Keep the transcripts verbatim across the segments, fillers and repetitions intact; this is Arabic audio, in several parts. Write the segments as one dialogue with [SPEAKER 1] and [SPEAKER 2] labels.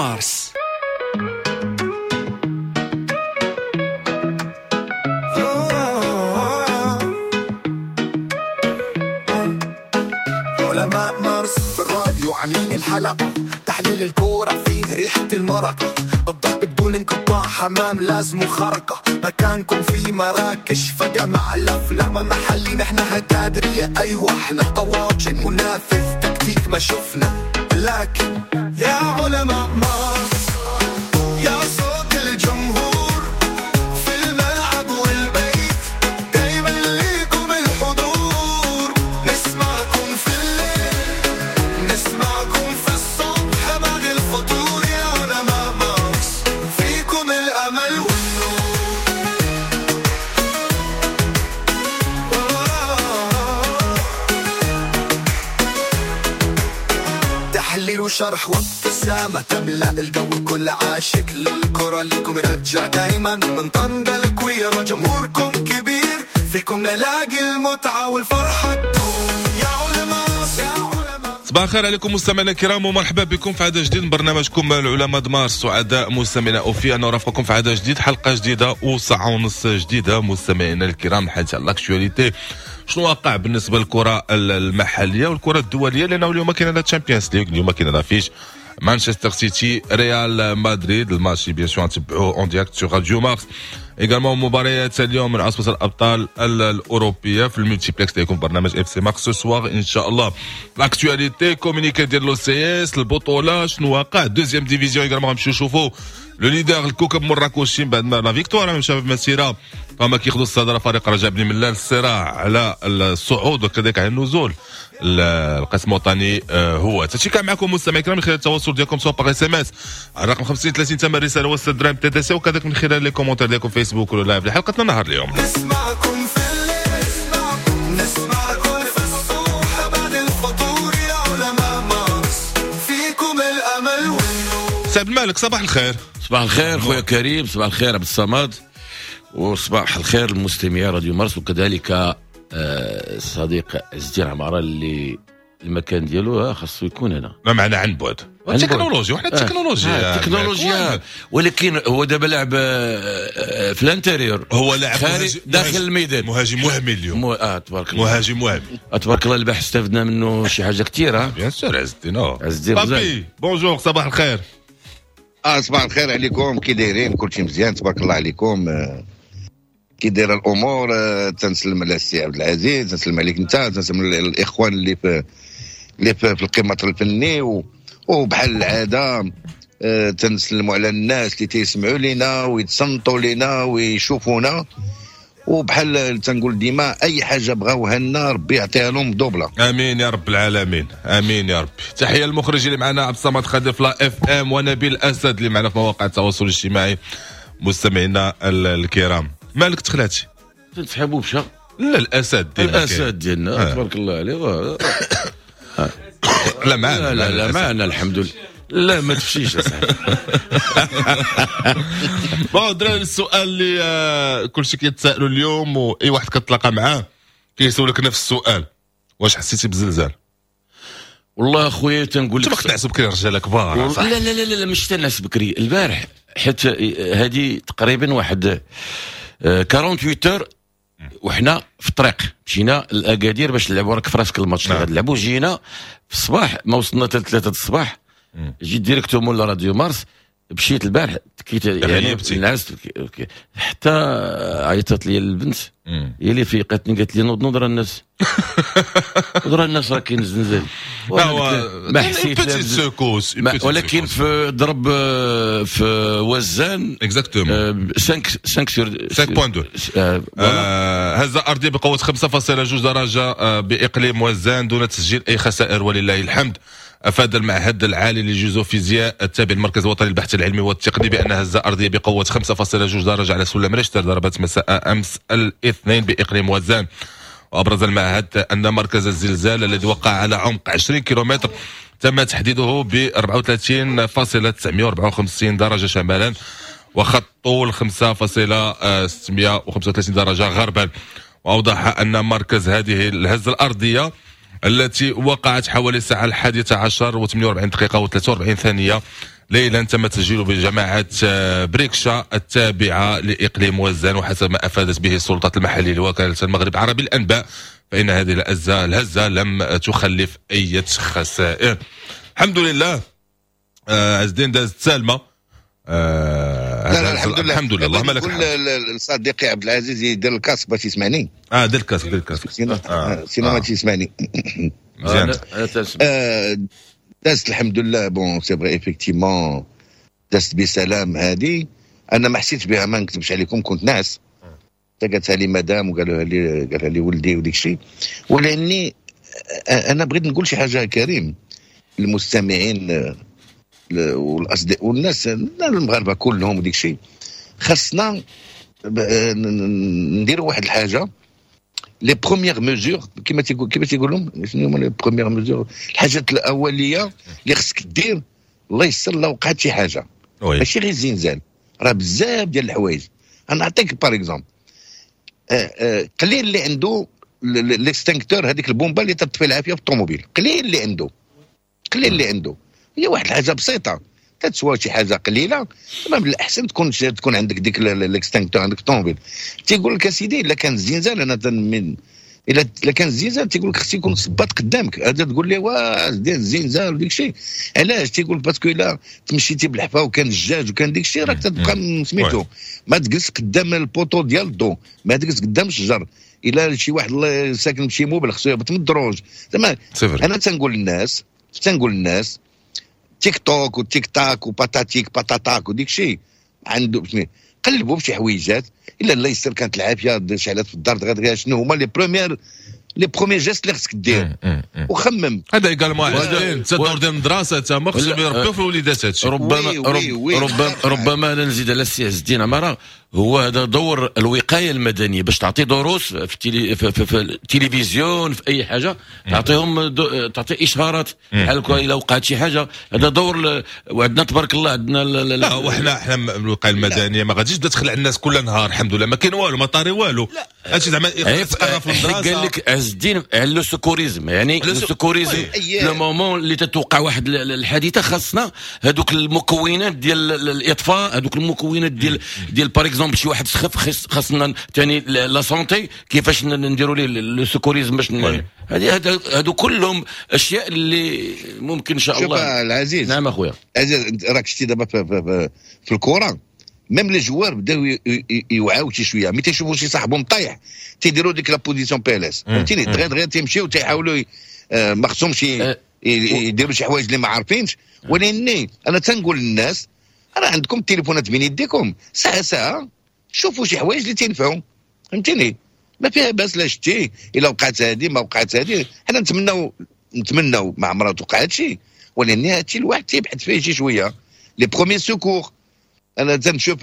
[SPEAKER 1] مارس.
[SPEAKER 2] علماء مارس بالراديو عاملين الحلقة، تحليل الكورة فيه ريحة المرقة، الضرب بدون انقطاع حمام لازم خرقة، مكانكم في مراكش فجأة مع الأفلام محلي نحن هكادرية أيوة احنا طواجن ونافذ تكتيك ما شفنا، لكن يا علماء مارس يا صوت الجمهور في الملعب والبيت دايما ليكم الحضور، نسمعكم في الليل نسمعكم في الصبح بعد الفطور، يا علماء مارس فيكم الأمل والنور. تحليل وشرح وابتسامة تملأ الجو، كل عاشق للكرة لكم يرجع دايما من طنجة الكويرة، جمهوركم كبير فيكم نلاقي المتعة والفرحة تكون، يا علماء يا علماء.
[SPEAKER 3] صباح الخير عليكم مستمعينا الكرام ومرحبا بكم في عدد جديد من برنامجكم العلماء دمار. سعداء مستمعينا وفي أن نرافقكم في عدد جديد، حلقة جديدة وساعة ونص جديدة مستمعينا الكرام. الحديث على الاكشواليتي، شنو واقع بالنسبة للكرة المحلية والكرة الدولية، لأنه اليوم كاين لا تشامبيونز ليغ، اليوم كاين لا فيش مانشستر سيتي ريال مدريد، الماتش بيان سور نتبعوه اون ديريكت سور راديو مارس. ايغالمون مباريات اليوم من عصبة الابطال الاوروبيه في الملتيبلكس تاعكم برنامج اف سي مارس سو سوار ان شاء الله. لاكتواليتي كومونيكي ديال لو سي اس، البطوله شنو واقع، دوزيام ديفيزيون ايغالمون غنمشيو نشوفوا لو ليدر الكوكب مراكشين بعد ما لا فيكتوار مشى في مسيره، فما كياخذوا الصداره فريق رجاء بن ملال، الصراع على الصعود وكذلك على النزول القسم الوطني هو تشي. كان معكم مستمعي الكرام من خلال التواصل ديالكم سواء باغ اس ام اس على رقم خمسين ثلاثين تم الرساله وسط الدراهم تدسي، وكذلك من خلال لي كومونتير ديالكم فيسبوك ولا لايف لحلقتنا نهار اليوم.
[SPEAKER 2] نسمعكم في الليل نسمعكم نسمعكم في الصبح بعد الفطور، يا علماء مارس فيكم الامل والنور.
[SPEAKER 3] سعد المالك صباح الخير.
[SPEAKER 4] صباح الخير خويا كريم، صباح الخير عبد الصمد، وصباح الخير المستمعي راديو مارس، وكذلك الصديق عز الدين عمارة اللي المكان ديالو خاصو يكون هنا.
[SPEAKER 3] ما معنا عن بعد التكنولوجيا، وحنا التكنولوجيا
[SPEAKER 4] التكنولوجيا ولكن هو دابا لاعب في الانتيريور،
[SPEAKER 3] هو لاعب
[SPEAKER 4] داخل الميدان،
[SPEAKER 3] مهاجم وهمي اليوم.
[SPEAKER 4] مو... اه تبارك الله،
[SPEAKER 3] مهاجم وهمي
[SPEAKER 4] تبارك الله. البارح استفدنا منه شي حاجه كثيره.
[SPEAKER 3] بيان سور عز الدين.
[SPEAKER 4] عز الدين
[SPEAKER 3] بابي بونجور صباح الخير.
[SPEAKER 5] اه صباح الخير عليكم، كي دايرين؟ كلشي مزيان تبارك الله عليكم؟ كي دايره الامور؟ تنسلم على السي عبد العزيز، تنسلم عليك انت، تنسلم على الاخوان اللي في اللي في القمه الفني، و... وبحال العاده أه تنسلموا على الناس اللي تيسمعوا لينا ويتصنتوا لينا ويشوفونا، وبحال تنقول ديما اي حاجه بغاوها لنا ربي يعطيها لهم دوبله.
[SPEAKER 3] امين يا رب العالمين، امين يا رب. تحيه للمخرج اللي معنا عبد الصمد خادم في لا اف ام، ونبيل الاسد اللي معنا في مواقع التواصل الاجتماعي. مستمعينا الكرام، مالك تخلاتي؟
[SPEAKER 4] تسحبوا بشا؟
[SPEAKER 3] لا الاسد ديما
[SPEAKER 4] الاسد ديالنا تبارك الله عليه.
[SPEAKER 3] لا معنا
[SPEAKER 4] لا لا معنا الحمد لله. لا ما تفشيش اصاحبي.
[SPEAKER 3] بون درا السؤال اللي آه كلشي كيتسائلوا اليوم، واي واحد كتلاقى معاه كيسولك نفس السؤال، واش حسيتي بزلزال؟
[SPEAKER 4] والله اخويا تنقول لك
[SPEAKER 3] انت تنعس بكري رجال كبار.
[SPEAKER 4] لا لا لا لا, لا مش تنعس بكري البارح، حيت هذه تقريبا واحد ثمانية وأربعين وحنا في الطريق مشينا لاكادير باش نلعبوا، راك في راسك الماتش اللي غنلعبوا. جينا في الصباح ما وصلنا حتى ثلاثة الصباح، جيت ديريكتو مولا راديو مارس، مشيت البارح تكيت يعني نعست حتى عيطت لي البنت، هي اللي فيقتني قالت لي نوض نوض راه الناس راه الناس راه كاين زلزال. ما حسيت ولكن في ضرب في وزان
[SPEAKER 3] اكزاكتومون
[SPEAKER 4] خمسة
[SPEAKER 3] فاصلة اثنين هزة أرضية بقوة خمسة فاصلة اثنين درجة بإقليم وزان دون تسجيل أي خسائر ولله الحمد. أفاد المعهد العالي للجيوفيزياء التابع للمركز الوطني للبحث العلمي والتقني بأن هزة أرضية بقوة خمسة فاصلة اثنين درجة على سلم ريشتر ضربت مساء أمس الاثنين بإقليم وزان. وأبرز المعهد أن مركز الزلزال الذي وقع على عمق عشرين كيلومتر تم تحديده ب أربعة وثلاثين فاصلة تسعمائة وأربعة وخمسين درجة شمالا، وخط طول خمسة فاصلة ستمائة وخمسة وثلاثين درجة غربا. وأوضح أن مركز هذه الهزة الأرضية التي وقعت حوالي الساعة الحادية عشر وثمانية وأربعين دقيقة وثلاثة وأربعين ثانية ليلا تم تسجيله بجماعة بريكشا التابعة لإقليم وزان، وحسب ما أفادت به السلطات المحلية لوكالة المغرب العربي للأنباء فإن هذه الهزة الهزة لم تخلف أي خسائر. الحمد لله. آه عز الدين دازت سالمة.
[SPEAKER 5] آه لا لا الحمد لله
[SPEAKER 3] الحمد لله. اللهم لك
[SPEAKER 5] الحمد. صديقي عبد العزيز يدير الكاسك باش يسمعني.
[SPEAKER 3] اه دير الكاسك دير الكاسك
[SPEAKER 5] سينو آه. سينو ما تيسمعني.
[SPEAKER 3] مزيان.
[SPEAKER 5] دازت الحمد لله. بون سي فري ايفيكتيمون دازت بسلام. هذه انا ما حسيتش بها، ما نكتبش عليكم، كنت ناس قالتها لي مدام وقالها لي قالها لي ولدي وديك الشيء. ولاني انا بغيت نقول شي حاجه كريم للمستمعين والاصدقاء والناس المغاربه كلهم وديك الشيء. خاصنا نديروا واحد الحاجه لي بروميير ميزور كيما تيقول كيما تيقولوا شنو هما لي بروميير ميزور، الحاجات الاوليه اللي خصك دير الله يسر لا وقعت شي حاجه. ماشي غير الزنزان، راه بزاف ديال الحوايج. انا نعطيك بار اكزومبل قليل اللي عنده ليكستنكتور، هذيك البومبا اللي تطفي العافيه في الطوموبيل، قليل اللي عنده قليل اللي عنده هي واحد الحاجه بسيطه تتسوى شي حاجه قليله. من الاحسن تكون تكون عندك ديك ليكستنكتور عندك الطوموبيل. تيقول لك اسيدي الا كان الزنزان انا من الا الا كان الزنزان تيقول لك خص يكون صباط قدامك. هذا تقول لي واه دير الزنزان وديك الشيء علاش؟ تيقول لك باسكو الا تمشيتي بالحفا وكان الدجاج وكان ديك الشيء راك تبقى سميتو ما تجلس قدام البوطو ديال الضو، ما تجلس قدام الشجر. الا شي واحد الله ساكن بشي موبل خصو يهبط من الدروج. زعما انا تنقول للناس تنقول للناس تيك توك وتيك تاك وباتاتيك باتاتاك وديك شيء عنده قلبوا بشي حويجات. الا الله يستر كانت العافيه شعلات في الدار غير شنو هما لي بروميير لي بروميير جيست اللي خصك دير وخمم.
[SPEAKER 3] هذا قال ما انت دور ديال المدرسه تما خصهم يربيو في الوليدات هادشي.
[SPEAKER 4] ربما ربما ربما انا نزيد على السي عز الدين عماره، هو هذا دور الوقايه المدنيه باش تعطي دروس في التيلي في, في, في التلفزيون في اي حاجه تعطيهم تعطي اشارات بحال هكا الا وقعت شي حاجه. هذا دور. وعندنا تبارك الله عندنا
[SPEAKER 3] لا وحنا حنا الوقايه المدنيه ما غاديش تدخل على الناس كل نهار. الحمد لله ما كاين والو ما طاري والو. هادشي زعما يتقرا في المدرسه. قال لك عز الدين على لو سكوريزم، يعني لو سكوريزم لو مومون اللي تتوقع واحد الحادثه خاصنا هذوك المكونات ديال الاطفاء، هذوك المكونات ديال ديال بار اكزومبل شي واحد سخف خاصنا ثاني لا سونتي كيفاش نديروا ليه لو سكوريزم باش هذه هادو كلهم اشياء اللي ممكن ان شاء الله.
[SPEAKER 5] شوف العزيز.
[SPEAKER 4] نعم اخويا
[SPEAKER 5] عزيز راك شتي دابا في, في, في الكره ميم لي جوار بداو يوعاو شي شويه ملي تيشوفوا شي صاحبهم طايح تيديروا ديك لا بوزيسيون بي ال اس فهمتيني. دغيا دغيا تيمشيو تيحاولوا ما خصهمش يديروا شي حوايج اللي ما عارفينش. ولكن انا تنقول للناس راه عندكم التليفونات بين يديكم ساعه ساعه شوفوا شي حوايج اللي تنفعوا فهمتيني. ما فيها باس لا شتي الا وقعت هذه ما وقعت هذه. حنا نتمناو نتمناو ما عمرها توقع هادشي، ولكن هادشي الواحد تيبحث فيه شي شويه لي بروميير سوكور. انا تنشوف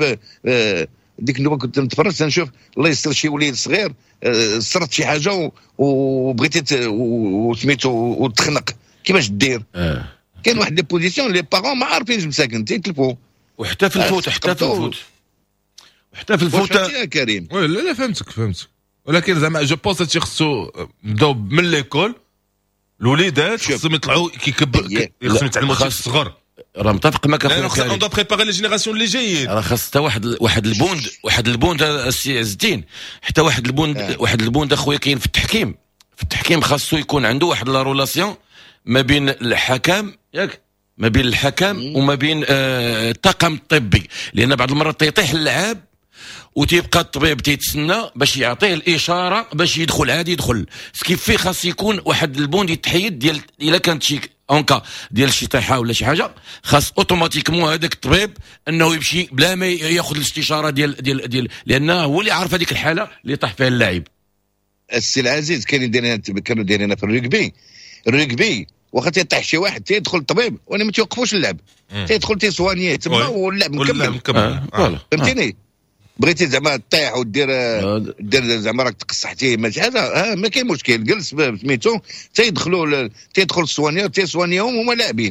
[SPEAKER 5] ديك النوبه كنت نتفرج تنشوف الله يستر شي وليد صغير صرت شي حاجه وبغيتي وسميتو وتخنق كيفاش دير. آه. كاين واحد لي بوزيسيون لي بارون ما عارفينش مساكن تيتلفوا.
[SPEAKER 4] وحتى في الفوت حتى في الفوت حتى في الفوت
[SPEAKER 5] يا كريم.
[SPEAKER 3] لا لا فهمتك فهمتك. ولكن زعما جو بونس هادشي خصو نبداو من ليكول الوليدات خصهم يطلعوا كيكبر خصهم يتعلموا شي صغر.
[SPEAKER 4] راه متفق معك
[SPEAKER 3] اخويا كريم. اون دو بريباري لي جينيراسيون اللي جايين.
[SPEAKER 4] راه خاص حتى واحد واحد البوند واحد البوند السي عز الدين حتى واحد البوند آه. واحد البوند اخويا كاين في التحكيم. في التحكيم خاصو يكون عنده واحد لا رولاسيون ما بين الحكم ياك ما بين الحكم وما بين آه الطاقم الطبي، لان بعض المرات تيطيح اللعاب وتيبقى الطبيب تيتسنى باش يعطيه الاشاره باش يدخل عادي يدخل. سكيف فيه خاص يكون واحد البوند يتحيد ديال الا كانت شي اونكا ديال شي طيحه ولا شي حاجه خاص اوتوماتيكمون هذاك الطبيب انه يمشي بلا ما ياخذ الاستشاره ديال ديال ديال لانه هو اللي عارف هذيك الحاله اللي طاح فيها اللاعب.
[SPEAKER 5] السي العزيز كاين دايرين كانوا دايرين في الركبي الركبي واخا تيطيح شي واحد تيدخل الطبيب وانا ما توقفوش اللعب تيدخل تيسوانيه تما واللعب مكمل. فهمتيني. بغيتي زعما طيح ودير دير زعما راك تقصحتي ماشي هذا ما كاين مشكل جلس سميتو تيدخلوا تيدخل السوانيه تيسوانيهم هما لاعبين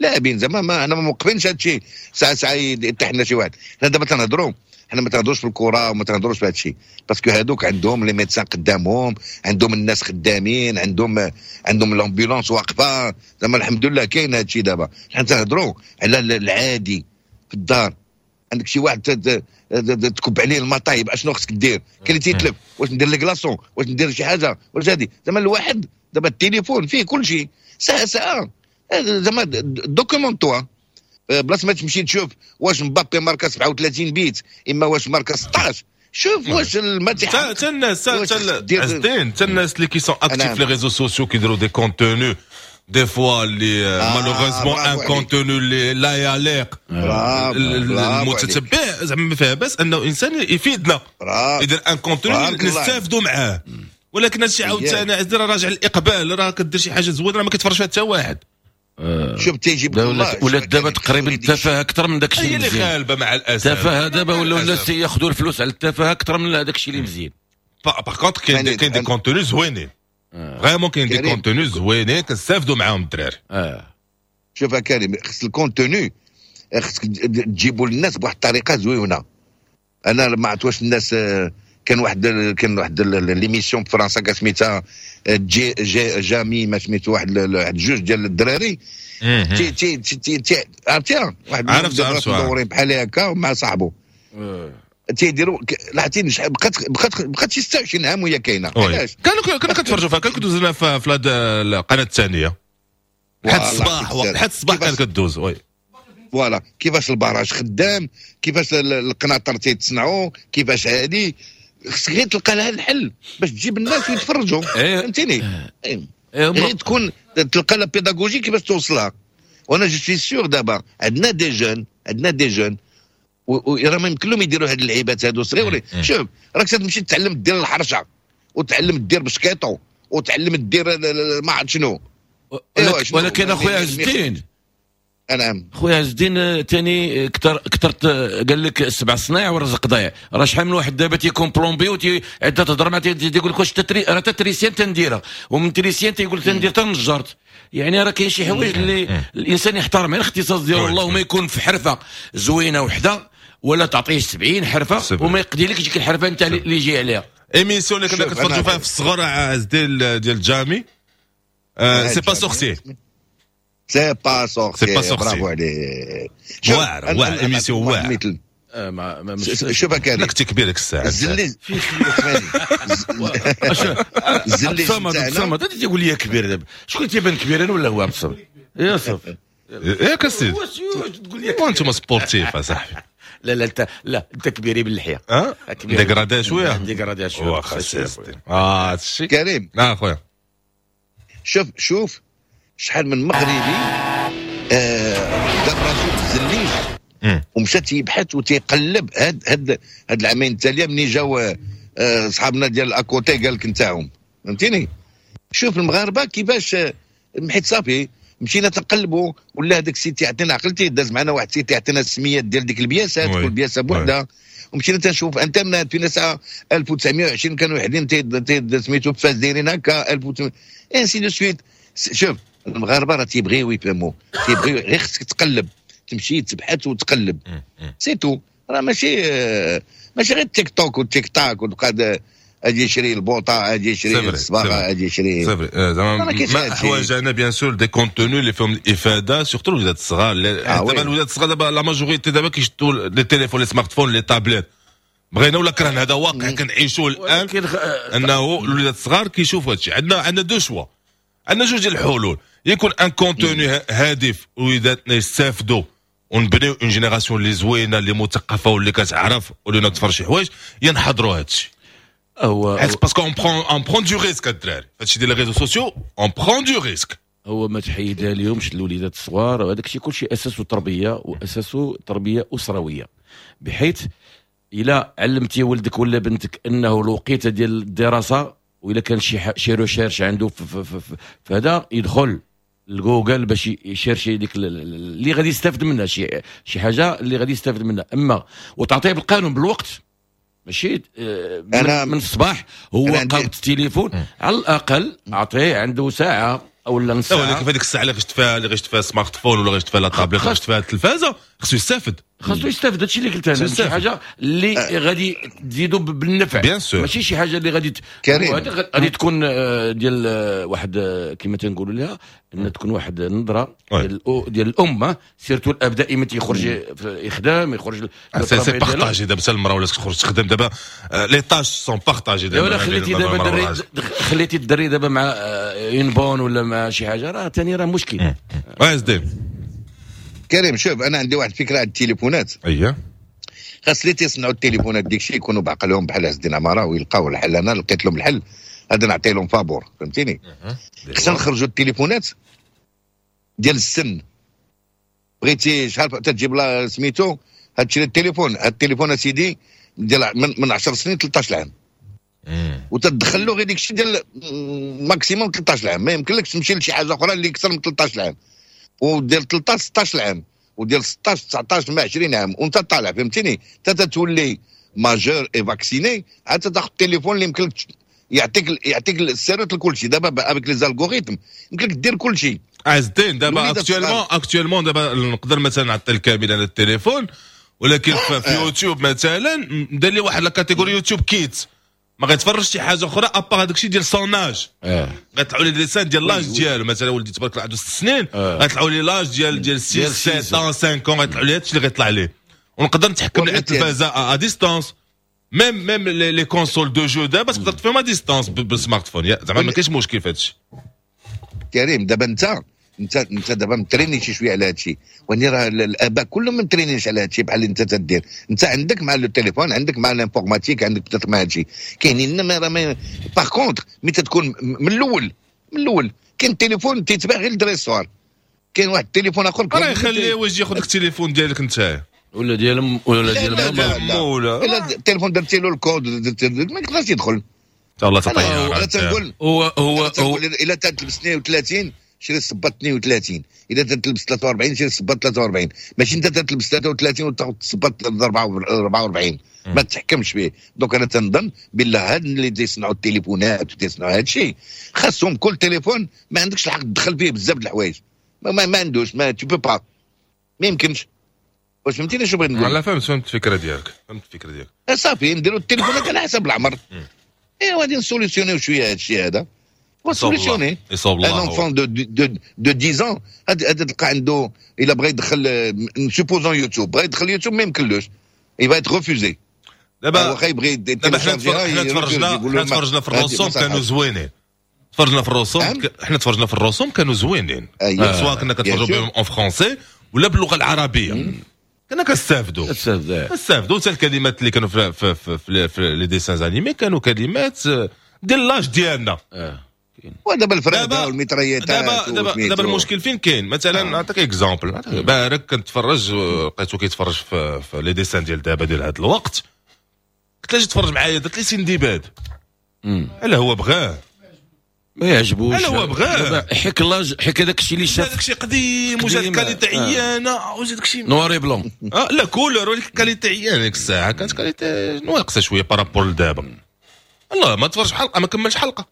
[SPEAKER 5] لاعبين زعما ما احنا ما موقفينش هذا الشيء ساعه ساعه يتحنا شي واحد. حنا دابا تنهضروا، حنا ما تنهضروش في الكره وما تنهضروش في هذا الشيء، باسكو هذوك عندهم لي ميدسان قدامهم، عندهم الناس خدامين، عندهم عندهم الامبولانس واقفه، زعما الحمد لله كاين هذا الشيء. دابا حنا تنهضروا على العادي في الدار، عندك شي واحد تكب عليه المطايب اشنو خصك دير؟ كاين اللي تيتلف، واش ندير لي كلاصون، واش ندير شي حاجه، واش هادي زعما الواحد دابا التليفون فيه كل شيء، ساعه ساعه زعما دوكيمونتوا بلاص ما تمشي تشوف واش مبابي ماركا سبعة وثلاثين بيت اما واش ماركا ستطاش، شوف واش الماتح
[SPEAKER 3] تا الناس تا عزتين تا الناس اللي كي سون اكتيف لي ريزو سوسيو كيديروا دي كونتوني دي فوا اللي مالوغوزمون ان كونتوني اللي لا يليق المتتبع زعما ما فيها باس انه انسان يفيدنا يدير ان كونتوني نستافدوا معاه. ولكن هادشي عاوتاني عزيز راه راجع الاقبال، راه كدير شي حاجه زوينه راه ما كيتفرج فيها حتى واحد.
[SPEAKER 5] شوف تيجيب الله
[SPEAKER 4] ولات دابا تقريبا التفاهه اكثر من داك الشيء
[SPEAKER 3] هي اللي خالبه مع الاسف.
[SPEAKER 4] التفاهه دابا ولاو الناس ياخذوا الفلوس على التفاهه اكثر من هذاك الشيء اللي مزيان.
[SPEAKER 3] باغ كونتر كاين كاين دي كونتوني زوينين فريمون، كاين دي كونتوني زوينين كنستافدوا معاهم الدراري.
[SPEAKER 4] اه
[SPEAKER 5] شوف كريم، خص الكونتوني خصك تجيبوا للناس بواحد الطريقه زوينه. انا ما عرفت واش الناس كان واحد كان واحد ليميسيون في فرنسا كسميتها جي جي جامي ما سميتو واحد واحد جوج ديال الدراري تي تي تي تي عرفتيها واحد
[SPEAKER 3] عرفت
[SPEAKER 5] مدورين بحال هكا مع صاحبه تيديروا لاحظتي بقات بقات بقات شي ستة وعشرين عام وهي كاينه. علاش
[SPEAKER 3] كانوا كنا كنتفرجوا فيها، كان كدوز لنا في هذه القناه الثانيه حتى الصباح حتى الصباح كانت كدوز. وي
[SPEAKER 5] فوالا كيفاش البراج خدام، كيفاش القناطر تيتصنعوا، كيفاش هادي خصك غير تلقى لها الحل باش تجيب الناس ويتفرجوا. فهمتيني؟ غير تكون تلقى لا بيداغوجي كيفاش توصلها. وانا جو سوي سيغ دابا عندنا دي جون عندنا دي جون وراه ما يمكن لهم يديروا هاد اللعيبات هادو صغيورين. شوف راك تمشي تتعلم دير الحرشه وتعلم دير بسكيطو وتعلم دير ما عرفت شنو.
[SPEAKER 4] ولكن اخويا عز الدين،
[SPEAKER 5] نعم
[SPEAKER 4] خويا عز الدين ثاني كثر كثرت قال لك السبع صنايع والرزق ضايع. راه شحال من واحد دابا تيكون بلومبي وتي انت تهضر معاه تيقول لك واش تتري راه تتريسيان تنديرها، ومن تريسيان تيقول تندير حتى نجرت. يعني راه كاين شي حوايج اللي الانسان يحترم على الاختصاص ديالو، اللهم يكون في حرفه زوينه وحده ولا تعطيه سبعين حرفه وما يقدرلكش ديك الحرفه انت اللي جاي عليها.
[SPEAKER 3] ايميسيون اللي كنا كنتفرجوا فيها في الصغر عز ديال ديال جامي سي با سورسي
[SPEAKER 5] سي با سورسي
[SPEAKER 3] سي با سورسي
[SPEAKER 5] برافو عليك.
[SPEAKER 3] واعر واعر ايميسيون واعر.
[SPEAKER 5] شوف كريم
[SPEAKER 3] لك كبير ديك الساعه
[SPEAKER 5] الزليز
[SPEAKER 4] الزليز تاعنا تقول لي كبير دابا شكون تيبان كبير انا ولا هو عبد الصبر يا صافي
[SPEAKER 3] ياك السيد
[SPEAKER 4] تقول لي
[SPEAKER 3] وانتم سبورتيف اصاحبي.
[SPEAKER 4] لا لا انت لا انت كبيري باللحيه
[SPEAKER 3] اه ديغرادي شويه
[SPEAKER 4] ديغرادي شويه
[SPEAKER 3] واخا اه هادشي
[SPEAKER 5] كريم.
[SPEAKER 3] اه خويا
[SPEAKER 5] شوف شوف شحال من مغربي دار راسو في الزليج ومشى تيبحث وتيقلب هاد هاد هاد العامين التاليه مني جاو صحابنا ديال اكوتي قال لك نتاعهم. فهمتيني؟ شوف المغاربه كيفاش حيت صافي مشينا تنقلبوا ولا هذاك السيد تيعطينا عقلتي داز معنا واحد السيد تيعطينا السميات ديال ديك البياسات كل بياسه بوحدها ومشينا تنشوف انترنت فينا ساعه ألف وتسعمائة وعشرين كانوا وحدين سميتو فاس دايرين هكا ألف وتسعمائة انسي دو سويت. شوف المغاربه راه تيبغيو يفهموا تيبغيو غير خصك تقلب تمشي تبحث وتقلب سي تو. راه ماشي ماشي غير تيك توك والتيك تاك وتبقى اجي يشري البوطه اجي يشري الصباغه اجي يشري
[SPEAKER 3] زعما ما حوايجنا بيان سور دي كونتوني اللي فيهم الافاده سورتو الولاد الصغار. دابا الولاد الصغار دابا لا ماجوريتي دابا كيشدوا لي تيليفون لي سمارت فون لي تابليت بغينا ولا كرهنا هذا واقع كنعيشوه الان انه الولاد الصغار كيشوفوا هادشي. عندنا عندنا دو شوا، عندنا جوج ديال الحلول. يكون ان كونتوني هادف وليداتنا يستافدوا ونبنيو اون جينيراسيون اللي زوينه اللي مثقفه واللي كتعرف واللي تفرج شي حوايج ينحضروا هادشي.
[SPEAKER 4] هو
[SPEAKER 3] باسكو اون برون اون برون دو ريسك الدراري هادشي ديال لي ريزو سوسيو اون برون دو ريسك.
[SPEAKER 4] هو ما تحيدها اليومش الوليدات الصغار وهذاك الشيء كلشي اساسه تربيه واساسه تربيه اسرويه، بحيث الا علمتي ولدك ولا بنتك انه الوقيته ديال الدراسه والا كان شي شي ريشيرش عنده في هذا يدخل الجوجل باش يشيرشي ديك اللي غادي يستافد منها شي شي حاجه اللي غادي يستافد منها. اما وتعطيه بالقانون بالوقت ماشي من, من الصباح هو قابض التليفون على الاقل اعطيه عنده ساعه او لا نص
[SPEAKER 3] لا
[SPEAKER 4] ساعه.
[SPEAKER 3] ولكن في هذيك الساعه اللي غشت فيها اللي غشت فيها سمارت فون ولا غشت فيها لا تابلت ولا غشت فيها التلفازه خصو يستافد.
[SPEAKER 4] خاصو يستافد. هادشي اللي قلت انا، شي حاجه اللي غادي تزيدو بالنفع،
[SPEAKER 3] بيان سور.
[SPEAKER 4] ماشي شي حاجه اللي غادي ت...
[SPEAKER 5] كريم.
[SPEAKER 4] وهذه غادي تكون آه، ديال آه، واحد آه، كما تنقولوا لها ان تكون واحد النظره
[SPEAKER 3] وي.
[SPEAKER 4] ديال الأو- ديال الامه، سيرتو الاب دائما تيخرج في- يخدم يخرج
[SPEAKER 3] سي سي بارطاجي دابا حتى المراه ولا تخرج تخدم دابا لي طاش سون بارطاجي
[SPEAKER 4] لا
[SPEAKER 3] دابا.
[SPEAKER 4] ولا
[SPEAKER 3] ما بين
[SPEAKER 4] خليتي
[SPEAKER 3] المرأة
[SPEAKER 4] دابا الدري
[SPEAKER 3] والراجل.
[SPEAKER 4] خليتي الدري دابا مع آه، اون بون ولا مع شي حاجه، راه ثاني راه مشكل.
[SPEAKER 3] واه زدين.
[SPEAKER 5] كريم شوف انا عندي واحد فكره على التليفونات.
[SPEAKER 3] اييه
[SPEAKER 5] خاص اللي تيصنعوا التليفونات ديك الشيء يكونوا بعقلهم بحال عز الدين عماره ويلقاو الحل. انا لقيت لهم الحل هذا نعطي لهم فابور، فهمتيني. خصنا نخرجوا التليفونات ديال السن. بغيتي شحال تجيب لا سميتو هاد تشري التليفون، هاد التليفون اسيدي ديال من, من عشر سنين ثلاثة عشر عام، وتدخل له غير ديك الشيء ديال ماكسيموم ثلاثة عشر عام. ما يمكنلكش تمشي لشي حاجه اخرى اللي اكثر من ثلاثة عشر عام، وديال ثلاثة عشر ستة عشر عام، وديال ستة عشر تسعة عشر مع عشرين عام، وانت طالع فهمتيني. حتى تولي ماجور اي فاكسيني عاد تاخذ التليفون اللي يمكن لك يعطيك يعطيك السيروت لكل شيء. دابا افيك لي زالغوريثم يمكن لك دير كل شيء.
[SPEAKER 3] عزتين دابا
[SPEAKER 5] الوليدة
[SPEAKER 3] اكتويلمون
[SPEAKER 5] الصغار.
[SPEAKER 3] اكتويلمون دابا نقدر مثلا نعطي الكامل على التليفون، ولكن في في يوتيوب مثلا دار لي واحد لا كاتيجوري يوتيوب كيت ما غيتفرجش شي حاجه اخرى ابار هذاك الشيء ديال سوناج.
[SPEAKER 4] اه
[SPEAKER 3] غيطلعوا لي ليسان ديال لاج ديالو. مثلا ولدي تبارك الله عنده ست سنين غيطلعوا لي لاج ديال ديال ستة
[SPEAKER 4] ديال
[SPEAKER 3] سبعة
[SPEAKER 4] ستة.
[SPEAKER 3] خمسة غيطلعوا لي هادشي اللي غيطلع ليه، ونقدر نتحكم على
[SPEAKER 5] والله
[SPEAKER 3] التلفازه ا ديستانس. ميم ميم لي كونسول دو جو دابا تقدر تفهم ا ديستانس بالسمارت فون. يا زعما ما كاينش مشكل في هادشي.
[SPEAKER 5] كريم دابا انت انت انت دابا متريني شي شويه على هادشي، واني راه ال- الاباء كلهم مترينينش على هادشي بحال اللي انت تدير. انت عندك مع التليفون، عندك مع الانفورماتيك، عندك بتات مع هادشي كاينين. ما راه ما باغ كونتر مي تتكون من الاول من الاول كاين التليفون تيتباع غير الدراري الصغار، كاين واحد التليفون اخر
[SPEAKER 3] راه يخليه واش ياخذ لك التليفون ديالك انت
[SPEAKER 4] ولا ديال م- ولا
[SPEAKER 5] لا
[SPEAKER 4] ديال
[SPEAKER 5] لا
[SPEAKER 4] ماما.
[SPEAKER 5] لا لا
[SPEAKER 3] مولا.
[SPEAKER 5] الا التليفون درتي له الكود درت- ما يقدرش يدخل.
[SPEAKER 3] الله
[SPEAKER 5] انا
[SPEAKER 3] تطير.
[SPEAKER 5] انا تنقول
[SPEAKER 4] هو هو
[SPEAKER 5] أنا
[SPEAKER 4] هو
[SPEAKER 5] تنقول الا تلبس اثنين وثلاثين شري الصباط اثنين وثلاثين، اذا تلبس ثلاثة وأربعين شري الصباط ثلاثة وأربعين، ماشي انت تلبس ثلاثة وثلاثين وتاخذ الصباط أربعة وأربعين. ما تحكمش فيه. دونك انا تنظن بالله هاد اللي تيصنعوا التليفونات وتيصنعوا هذا الشيء خاصهم كل تليفون ما عندكش الحق تدخل فيه بزاف د الحوايج. ما, ما, ما عندوش ما تو بو با، ما يمكنش. واش فهمتيني شنو بغيت نقول؟
[SPEAKER 3] لا فهمت فهمت الفكره ديالك فهمت الفكره ديالك.
[SPEAKER 5] آه صافي نديروا التليفونات على حسب العمر. ايوا غادي نسوليسيونيو شويه هذا الشيء هذا. وسوليسيوني
[SPEAKER 3] يصوب الله.
[SPEAKER 5] ان انفون دو دو دو عشرة ans هذا هذا تلقى عنده الا بغى يدخل سوبوزون يوتيوب، بغى يدخل يوتيوب ما يمكنلوش، يبغى يتغوفوزي.
[SPEAKER 3] دابا
[SPEAKER 5] واخا يبغي
[SPEAKER 3] دابا حنا
[SPEAKER 5] يتيليشارجيها
[SPEAKER 3] حنا تفرجنا حنا تفرجنا في الرسوم كانوا زوينين. تفرجنا في الرسوم
[SPEAKER 5] نعم.
[SPEAKER 3] ك- حنا تفرجنا في الرسوم كانوا زوينين.
[SPEAKER 5] أيوة.
[SPEAKER 3] سواء كنا كنتفرجوا
[SPEAKER 5] بيان
[SPEAKER 3] بهم اون فرونسي ولا باللغه العربيه. كنا كنستافدوا
[SPEAKER 4] استاذ
[SPEAKER 3] كنستافدوا حتى الكلمات اللي كانوا في في في, في, في لي ديسانز انيمي كانوا كلمات آه، ديال لاج ديالنا.
[SPEAKER 4] اه
[SPEAKER 5] ودابا الفراده
[SPEAKER 3] دابا
[SPEAKER 5] والميتريات
[SPEAKER 3] دابا دابا دابا المشكل فين كاين؟ مثلا نعطيك اكزامبل. بارك كنتفرج آه، لقيتو كيتفرج في, في لي ديسان ديال دابا ديال هذا الوقت. قلت له اجي تفرج معايا درت لي سندباد. الا هو بغاه
[SPEAKER 4] ما يعجبوش.
[SPEAKER 3] أنا هو بغاه.
[SPEAKER 4] دابا حك لاج حك هذاك الشيء اللي شاف
[SPEAKER 3] هذاك الشيء قديم وجات
[SPEAKER 4] قديم.
[SPEAKER 3] كاليتي
[SPEAKER 4] آه.
[SPEAKER 3] عيانه وجات داك الشيء
[SPEAKER 4] نواري بلون.
[SPEAKER 3] اه لا كولر ولكن كاليتي عيانه ديك الساعه كانت كاليتي ناقصه شويه بارابور لدابا. الله ما تفرج حلقه ما كملش حلقه.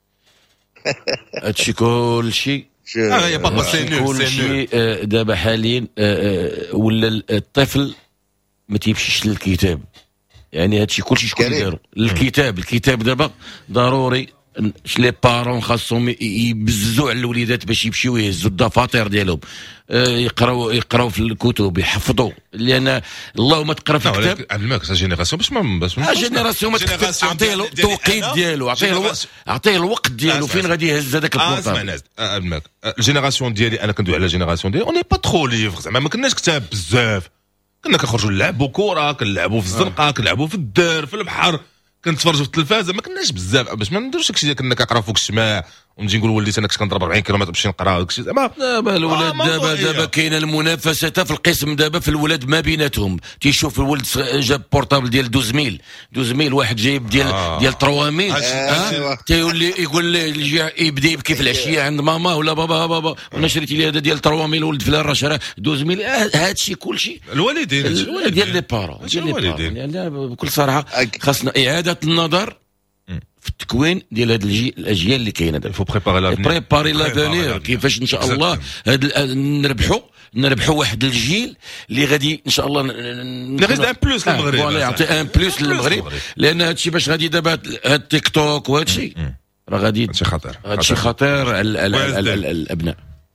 [SPEAKER 4] هادشي كلشي
[SPEAKER 3] اه يا بابا سي نول سي نول.
[SPEAKER 4] كلشي آه، دابا حاليا آه، آه، ولا الطفل ما تيمشيش للكتاب. يعني هادشي كلشي شكون
[SPEAKER 5] كريم.
[SPEAKER 4] دارو الكتاب. الكتاب دابا ضروري ش لي بارون خاصهم ي- يبززوا على الوليدات باش يمشيو يهزوا الدفاتر ديالهم، آه، يقراو يقراو في الكتب يحفظوا، لان اللهم تقرا في
[SPEAKER 3] لا
[SPEAKER 4] الكتاب.
[SPEAKER 3] ولكن عند الماك جينيراسيون باش ما باش ما
[SPEAKER 4] اه جينيراسيون ما تكتب اعطيه له التوقيت ديالو، اعطيه الوقت اعطيه الوقت ديالو فين غادي يهز هذاك
[SPEAKER 3] اه
[SPEAKER 4] البورطابل.
[SPEAKER 3] اسمع ناس آه، عند الماك آه، الجينيراسيون ديالي انا كندوي على الجينيراسيون ديالي اوني با ترو ليفر زعما ما كناش كتاب بزاف. كنا كنخرجوا نلعبوا كره كنلعبوا في الزنقه كنلعبوا في الدار في البحر كنتفرجوا في التلفازه ما كناش بزاف باش ما نديروش داكشي ديال كنا كنقراو فوق الشماع ونجي نقول وليت انا كنت كنضرب أربعين كيلومتر باش نقرا داكشي زعما
[SPEAKER 4] دابا الولاد
[SPEAKER 3] آه،
[SPEAKER 4] دابا
[SPEAKER 3] موضوعية.
[SPEAKER 4] دابا كاينه المنافسه حتى في القسم دابا في الولاد ما بيناتهم. تيشوف الولد صغ- جاب بورطابل ديال اثناعش ميل اثناعش ميل واحد جايب ديال
[SPEAKER 3] آه.
[SPEAKER 4] ديال ثلاثة ميل
[SPEAKER 3] هادشي-
[SPEAKER 5] أيوة.
[SPEAKER 4] تيولي يقول لي يجي يبدا يبكي في العشيه عند ماما ولا بابا بابا وانا شريت لي هذا ديال ثلاثة ميل ولد فلان راه شرا اثناعش ميل. هادشي كلشي
[SPEAKER 3] الوالدين
[SPEAKER 4] ال- ديال لي بارون
[SPEAKER 3] هادشي
[SPEAKER 4] ديال لي
[SPEAKER 3] الوالدين.
[SPEAKER 4] بارون. يعني لا، بكل صراحه
[SPEAKER 5] أك-
[SPEAKER 4] خاصنا اعاده النظر في التكوين ديال هاد الجي... الاجيال اللي كاينه دابا.
[SPEAKER 3] فو بريباري لافنير
[SPEAKER 4] بريباري لافنير كيفاش ان شاء الله هاد ال... نربحوا نربحوا واحد الجيل اللي غادي ان شاء الله
[SPEAKER 3] اللي غادي ان بلوس للمغرب.
[SPEAKER 4] فوالا يعطي ان بلوس للمغرب، لان هادشي باش غادي دابا هاد تيك توك وهادشي راه غادي
[SPEAKER 3] هادشي خطير،
[SPEAKER 4] هادشي خطير على الابناء.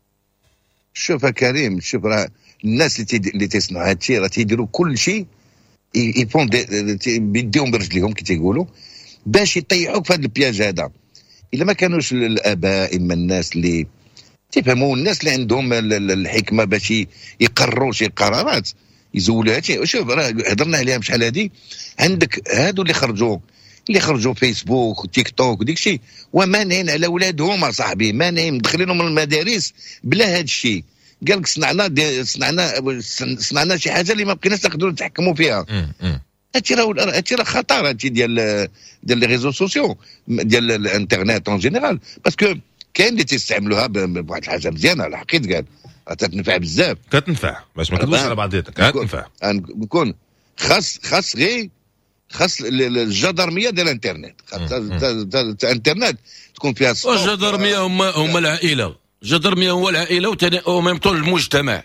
[SPEAKER 5] شوف كريم، شوف راه الناس اللي تيد... اللي تيصنعوا هادشي راه تيديروا كل شيء يفون بيديهم برجليهم كي تيقولوا باش يطيحوك في هذا البياج هذا. الا ما كانوش الاباء اما الناس اللي تفهموا، الناس اللي عندهم الحكمه باش يقرروا شي قرارات يزولوا هادشي. شوف راه هضرنا عليها شحال هادي، عندك هادو اللي خرجوا اللي خرجوا فيسبوك وتيك توك وديك الشيء ومانعين على اولادهم اصاحبي، مانعين مدخلينهم المدارس بلا هاد الشيء. قال لك صنعنا صنعنا صنعنا شي حاجه اللي ما بقيناش نقدروا نتحكموا فيها. هادشي راه هادشي راه خطر، هادشي ديال ديال لي ريزو سوسيو ديال الانترنت اون جينيرال، باسكو كاين اللي تيستعملوها بواحد الحاجه مزيانه على حقيقه قال راه تتنفع بزاف،
[SPEAKER 3] كتنفع باش ما كدوش على بعضياتك، كتنفع.
[SPEAKER 5] نكون خاص خاص غير خاص الجدرميه ديال الانترنت، خاص الانترنت تكون فيها
[SPEAKER 4] الجدرميه هما هما العائله، الجدرميه هو العائله وثاني او ميم طول المجتمع.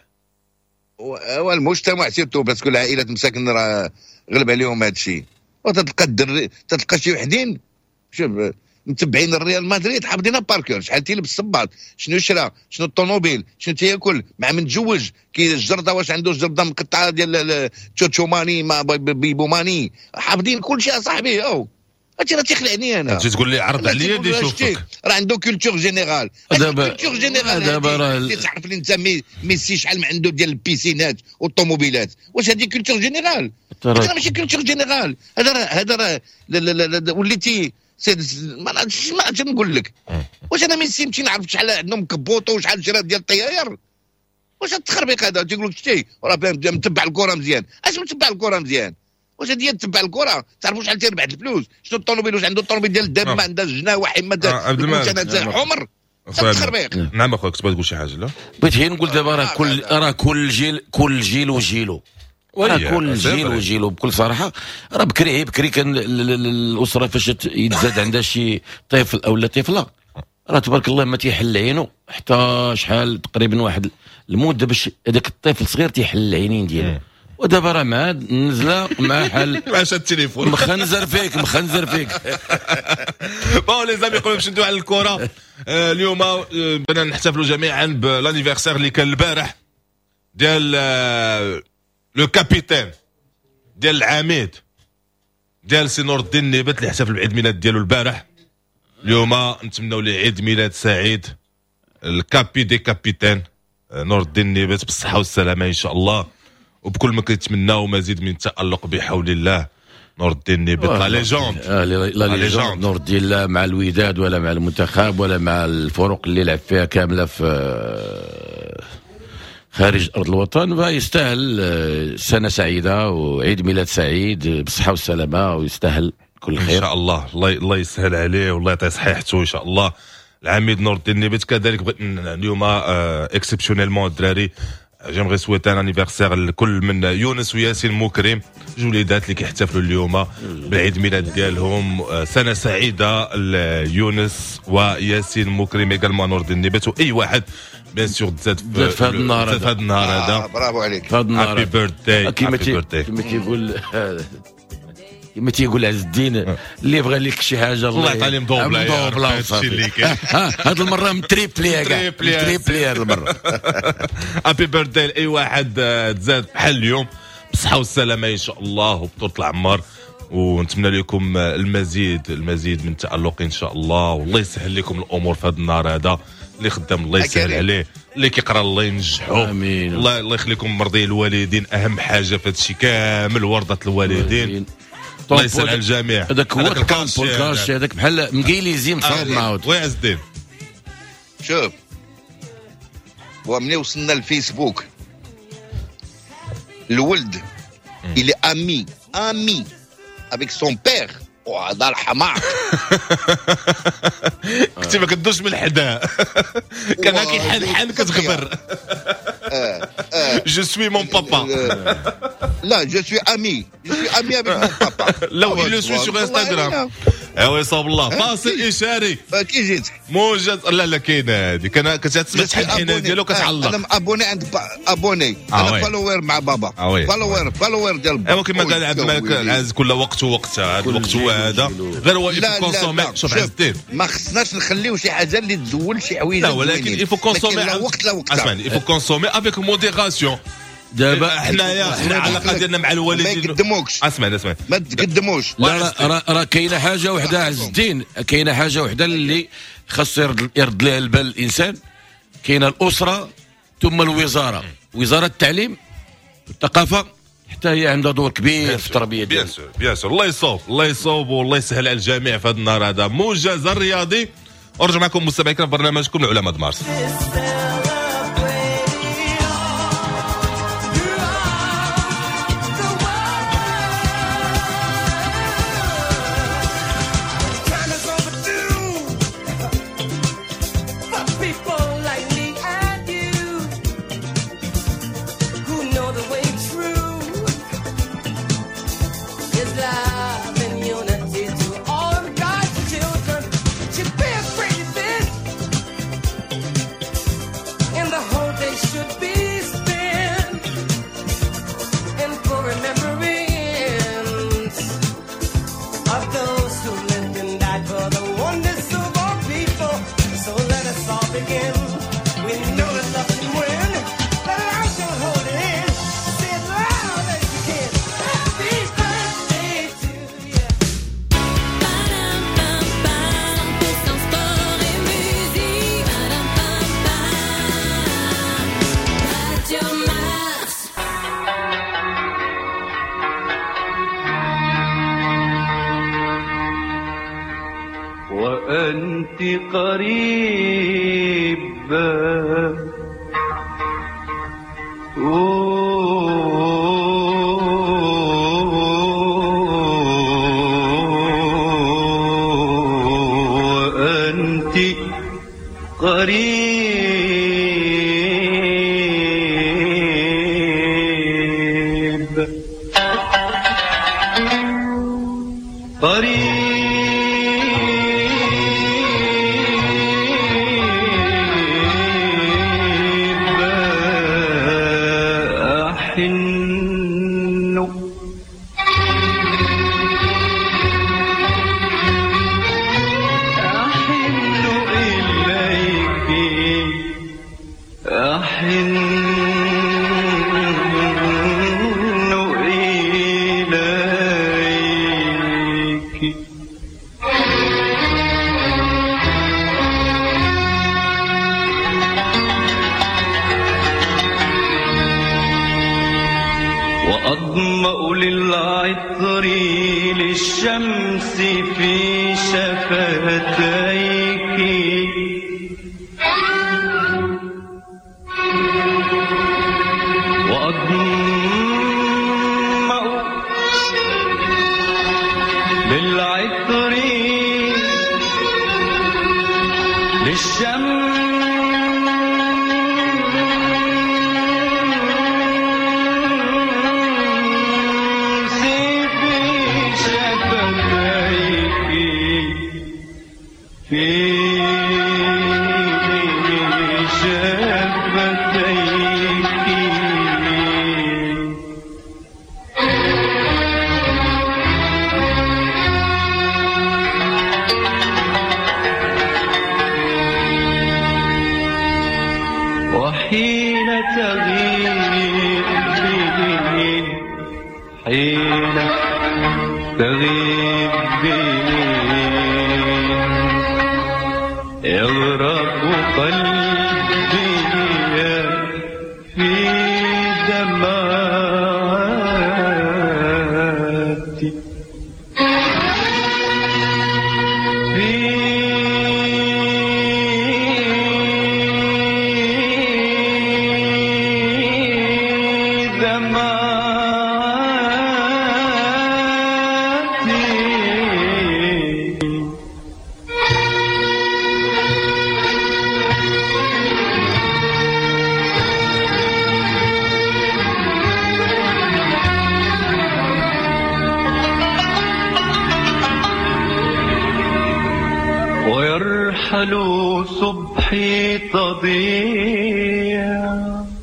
[SPEAKER 5] والمجتمع سيرتو باسكو العائلات مساكن راه غلب عليهم هذا الشيء. وتلقى الدري تلقى شي وحدين شوف متبعين الريال مدريد حافظينها باركور، شحال تيلبس الصباط، شنو شرا، شنو الطوموبيل، شنو تياكل، مع من تزوج كي الجرده واش عنده جرده مقطعه ديال تشوتشو ماني ما بيبو ماني، حافظين كل شيء اصاحبي. او هادشي راه تيخلعني انا.
[SPEAKER 3] تجي تقول لي عرض عليا دي شوفك
[SPEAKER 5] راه عنده كولتور جينيرال.
[SPEAKER 4] دابا
[SPEAKER 5] كولتور جينيرال
[SPEAKER 4] دابا راه
[SPEAKER 5] تعرف الانسان ميسي شحال ما عنده ديال البيسينات والطوموبيلات، واش هذه كولتور جينيرال؟ هذا ماشي كولتور جينيرال، هذا راه هذا راه وليتي ما عرفتش ما عرفتش نقول لك. واش انا ميسي نمشي نعرف شحال عندهم كبوطو وشحال شرات ديال الطياير؟ واش هاد التخربيق هذا تيقول لك شتي راه متبع الكره مزيان. اش متبع الكره مزيان؟ واش هادي تتبع الكره تعرفوا شحال تيربح الفلوس؟ شنو الطوموبيل واش عنده الطوموبيل ديال الدم ما عندهاش جناح حمى حمر التخربيق.
[SPEAKER 3] نعم اخويا كنت تقول شي حاجه. لا
[SPEAKER 4] بغيت غير نقول دابا راه كل راه كل جيل كل جيل وجيلو، راه كل جيل وجيلو بكل صراحه. راه بكري بكري كان الاسره فاش يتزاد عندها شي طفل او لا طفله راه تبارك الله ما تيحل عينه حتى شحال تقريبا واحد المده باش هذاك الطفل الصغير تيحل العينين ديالو. ودابا راه مع نزله مع حل
[SPEAKER 3] معاش التليفون
[SPEAKER 4] مخنزر فيك مخنزر فيك.
[SPEAKER 3] بون لي زامي قبل باش ندوي على الكره اليوم بدنا نحتفلوا جميعا بالانيفرسير اللي كان البارح ديال لو كابيتان ديال العميد ديال سي نور الدين النبات اللي احتفل بعيد ميلاد ديالو البارح. اليوم نتمنوا ليه عيد ميلاد سعيد، الكابي دي كابيتان نور الدين النبات بالصحه والسلامه ان شاء الله، وبكل ما كنتمناو مزيد من التألق بحول الله. نور الدين النبات لا ليجوند
[SPEAKER 4] لا ليجوند نور الدين، لا مع الوداد ولا مع المنتخب ولا مع الفرق اللي لعب فيها كامله في خارج ارض الوطن، فيستاهل سنه سعيده وعيد ميلاد سعيد بالصحه والسلامه ويستاهل كل خير
[SPEAKER 3] ان شاء الله. الله الله يسهل عليه والله يعطيه صحيحته ان شاء الله. العميد نور الدين النبات كذلك بغيت اليوم اكسبسيونيلمون الدراري جيمغي سويتان انيفرسير لكل من يونس وياسين مكرم جوليدات اللي كيحتفلوا اليوم بالعيد ميلاد ديالهم. سنه سعيده ليونس وياسين مكرم ايغالمون نور الدين النبات واي واحد بيان سور تزاد
[SPEAKER 4] في هذا النهار هذا
[SPEAKER 3] في هذا النهار هذا.
[SPEAKER 5] برافو عليك
[SPEAKER 4] في هذا النهار.
[SPEAKER 3] هابي بيرثداي
[SPEAKER 4] كيما تيقول كيما تيقول عز الدين اللي بغى لك شي حاجه الله
[SPEAKER 3] يعطي لي مدوبله
[SPEAKER 4] هادشي اللي كاين. هاد المره متريبلي كاع متريبلي هاد المره.
[SPEAKER 3] هابي بيرثداي لاي واحد تزاد بحال اليوم بالصحه والسلامه ان شاء الله وبطول العمر، ونتمنى لكم المزيد المزيد من التألق ان شاء الله، والله يسهل لكم الامور في هذا النهار هذا. اللي خدام الله يسهل عليه، اللي كيقرا الله ينجحو.
[SPEAKER 4] امين.
[SPEAKER 3] الله الله يخليكم مرضي الوالدين، اهم حاجه في هذا الشيء كامل ورده الوالدين. الله يسهل على الجميع.
[SPEAKER 4] هذاك هو الكونسي هذاك بحال مقيليزي مصاوب معاود.
[SPEAKER 3] وي عز الدين
[SPEAKER 5] شوف ومني وصلنا الفيسبوك الولد اللي امي امي افيك سون بير وهذا الحمار
[SPEAKER 3] كنتي ما كدوش من حدا كان هاكي حال حال كتغبر. جو سوي مون بابا.
[SPEAKER 5] لا جو سوي امي جو سوي امي افيك مون بابا.
[SPEAKER 3] لا وي لو سوي سور انستغرام. ايوا يصاب الله. فاصل اشاري
[SPEAKER 5] كي جيت
[SPEAKER 3] موجز. لا لا كاين هذه كان كتسمع شحال الحين ديالو كتعلق.
[SPEAKER 5] انا ابوني عند ابوني انا فالوير مع بابا فالوير فالوير ديال
[SPEAKER 3] ايوا كما قال عبد الملك العزيز كل وقت ووقتها. هذا الوقت هو هذا غير هو يفو كونسومي. شوف عز الدين
[SPEAKER 5] ما خصناش نخليو شي حاجه اللي تزول شي حويجه.
[SPEAKER 3] لا ولكن يفو كونسومي
[SPEAKER 5] لا وقت لا وقت.
[SPEAKER 3] اسمعني يفو كونسومي افيك موديراسيون.
[SPEAKER 4] دابا
[SPEAKER 3] حنايا حنا العلاقه ديالنا مع الوالدين
[SPEAKER 5] ما يقدموكش.
[SPEAKER 3] اسمعني اسمعني
[SPEAKER 5] ما تقدموش.
[SPEAKER 4] لا راه راه كاينه حاجه وحده عز الدين، كاينه حاجه وحده اللي خاص يرد لها البال الانسان. كاينه الاسره ثم الوزاره، وزاره التعليم والثقافه حتى هي عندها دور كبير في التربيه
[SPEAKER 3] ديالها. بيان سور بيان سور. الله يصوب الله يصوب والله يسهل على الجميع في هذا النهار هذا. موجز الرياضي ارجع معكم مستمعينا في برنامجكم العلماء مارس.
[SPEAKER 1] وأنت قريبة وأنت قريب قريب وأظمأ للعطر للشمس في شفتيك وأظمأ للعطر للشمس في شفتيك وحين تغيب حين تغيب يغرق قلبي في دمعاتي في دمعاتي يرحل صبحي تضيع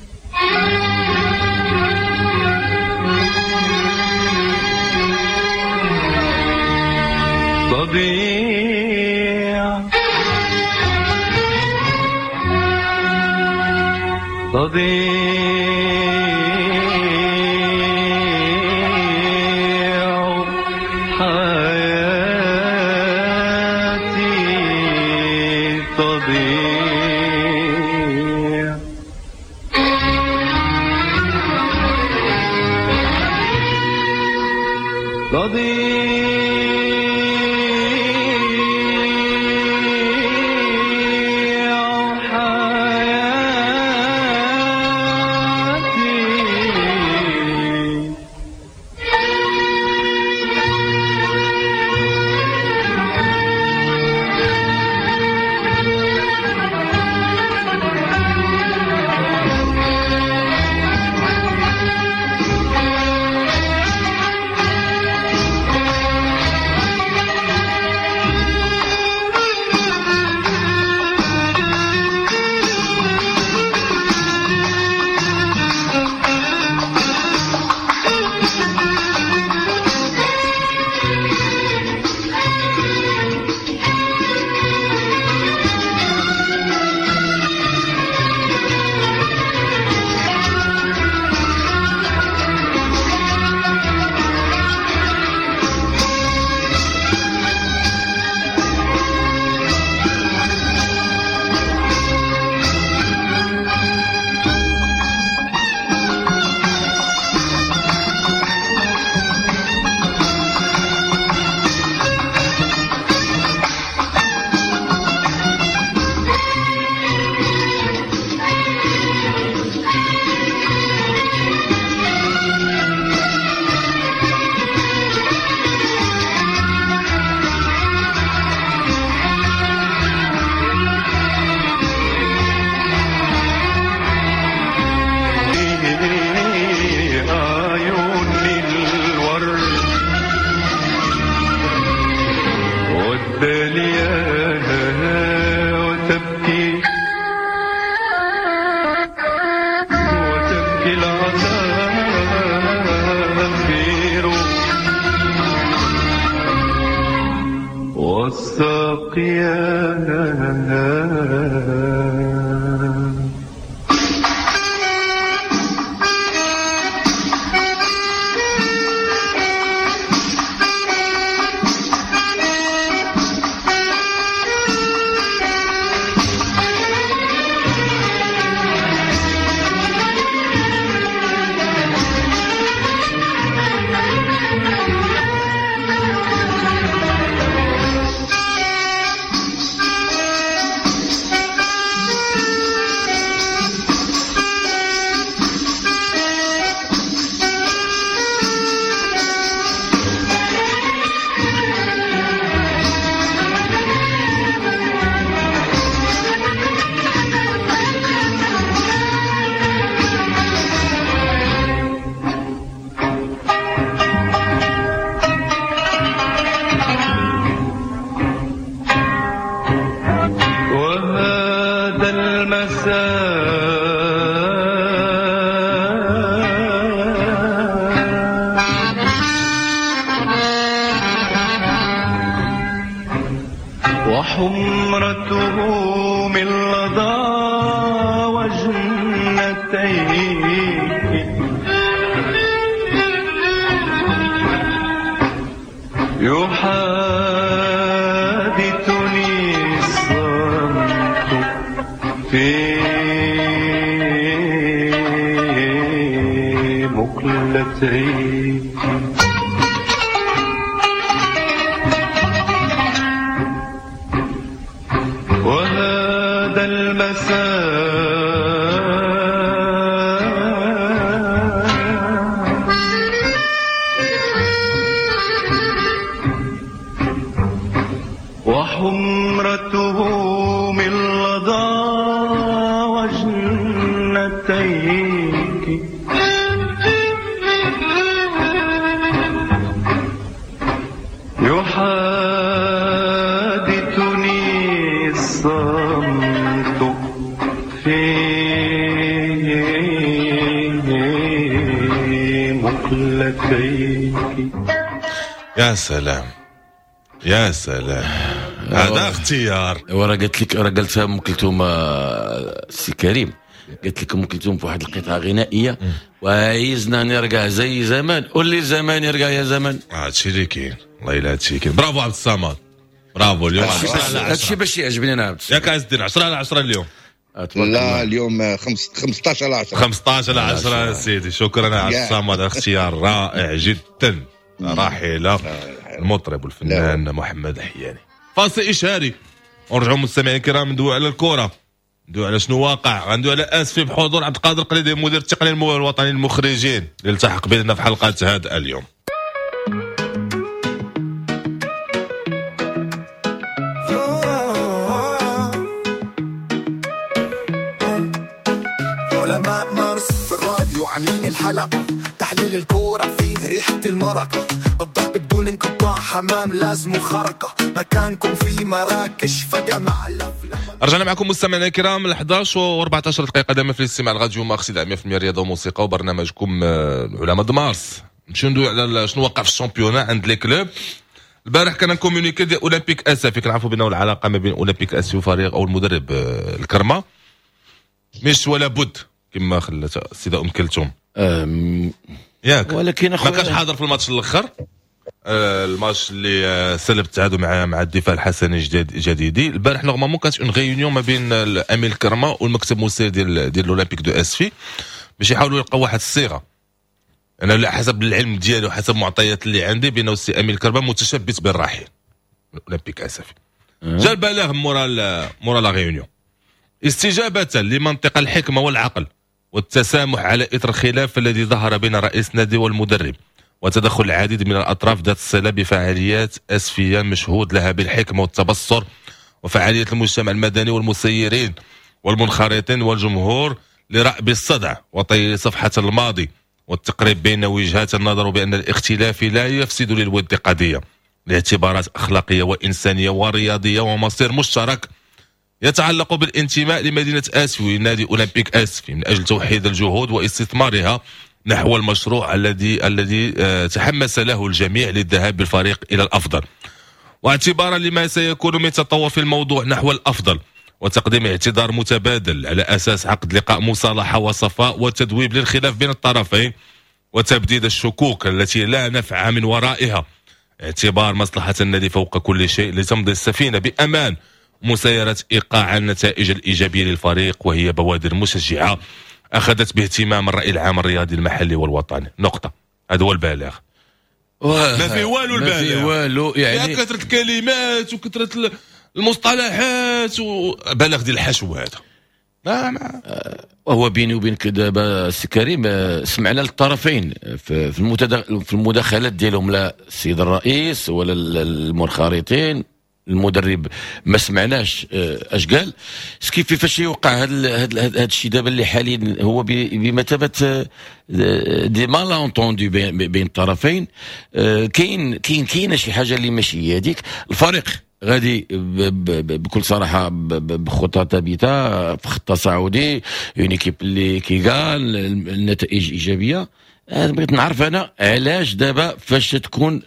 [SPEAKER 1] تضيع تضيع حياتي تضيع تضيع حياتي والساقيان وحمرته من لظى وجنتيك يحادثني الصمت في مقلتيك وهذا المساء وحمرته من لظى وجنتيك يحادثني الصمت
[SPEAKER 3] يا سلام يا سلام هذا اختيار.
[SPEAKER 4] ورا قالت لك راه قالتها ام كلثوم السي كريم، قالت لك ام كلثوم في واحد القطعه غنائيه وعايزنا نرجع زي زمان، قول لي زمان يرجع يا زمان.
[SPEAKER 3] هادشي اللي كاين والله الا هادشي كاين. برافو عبد الصمد برافو. اليوم
[SPEAKER 4] هادشي باش يعجبني انا عبد
[SPEAKER 3] ياك عز الدين عشرة على عشرة اليوم.
[SPEAKER 5] لا اليوم خمسطاش على عشرة
[SPEAKER 3] خمسطاش على عشرة سيدي. شكرا عبد الصمد، اختيار رائع جدا. راحله المطرب والفنان محمد الحياني. فاصل اشهاري ونرجعوا مستمعين الكرام ندويو على الكره، ندويو على شنو واقع، غندويو على اسفي بحضور عبد القادر القليدي مدير التقنيه الوطني للمخرجين اللي التحق بنا في حلقه هذا اليوم.
[SPEAKER 2] علماء مارس في الراديو عاملين الحلقة، تحليل الكورة فيه ريحة المرقة، الضرب بدون انقطاع حمام لازم خرقة، مكانكم في مراكش فجأة مع الأفلام.
[SPEAKER 3] رجعنا معكم مستمعينا الكرام ل إحداش وأربعطاش دقيقة دائما في الاستماع الراديو ماكسي مية بالمية رياضة وموسيقى وبرنامجكم علماء مارس. نمشيو ندويو على شنو وقع في الشامبيونا عند لي كلوب. البارح كان كومونيكي ديال اولمبيك اسفي، كنعرفوا بانه العلاقة ما بين اولمبيك اسفي وفريق او المدرب الكرمة مش ولا بد كما خلات السيدة ام كلثوم ياك،
[SPEAKER 4] ولكن
[SPEAKER 3] ما كانش حاضر في الماتش الاخر. آه الماتش اللي آه سلب التعادل مع مع الدفاع الحسني جديد جديدي. البارح نورمالمون كانت اون غيونيون ما بين الامير الكرمه والمكتب المسير ديال ديال الاولمبيك دو اسفي باش يحاولوا يلقاو واحد الصيغه. انا على حسب العلم ديالي وحسب المعطيات اللي عندي بانه السي امير الكرمه متشبث بالراحل الاولمبيك اسفي. جا البلاغ مورا مورا لا غيونيون استجابه لمنطق الحكمه والعقل والتسامح على اثر الخلاف الذي ظهر بين رئيس النادي والمدرب وتدخل العديد من الأطراف ذات الصلة بفعاليات أسفية مشهود لها بالحكمة والتبصر وفعالية المجتمع المدني والمسيرين والمنخرطين والجمهور لرأب الصدع وطي صفحة الماضي والتقريب بين وجهات النظر بأن الاختلاف لا يفسد للود قضية لاعتبارات أخلاقية وإنسانية ورياضية ومصير مشترك يتعلق بالانتماء لمدينة آسفي نادي أولمبيك آسفي من أجل توحيد الجهود واستثمارها نحو المشروع الذي الذي تحمس له الجميع للذهاب بالفريق إلى الأفضل، واعتبارا لما سيكون من تطور في الموضوع نحو الأفضل وتقديم اعتذار متبادل على أساس عقد لقاء مصالحة وصفاء وتذويب للخلاف بين الطرفين وتبديد الشكوك التي لا نفع من ورائها، اعتبار مصلحة النادي فوق كل شيء لتمضي السفينة بأمان مسيرة إيقاع النتائج الإيجابية للفريق وهي بوادر مشجعة أخذت باهتمام الرأي العام الرياضي المحلي والوطني. نقطة. هذا هو البلاغ. ما في والو البلاغ. ما في
[SPEAKER 4] والو يعني
[SPEAKER 3] كثرة الكلمات وكثرة المصطلحات وبلاغ ديال الحشو هذا.
[SPEAKER 4] لا ما وهو بيني وبينك دابا السي كريم سمعنا للطرفين في في المداخلات ديالهم، لا السيد الرئيس ولا المنخرطين المدرب ما سمعناش اش قال. كيف كيفاش يوقع هذا هذا الشيء دابا اللي حاليا هو بمثابه دي مال انتوندو بين الطرفين. كاين كاين كاينه شي حاجه اللي ماشي هي هذيك. الفريق غادي بكل صراحه بخطه ثابته في خطه صعودي، اون ايكيب اللي كيقال النتائج ايجابيه. انا بغيت نعرف انا علاش دابا فاش تكون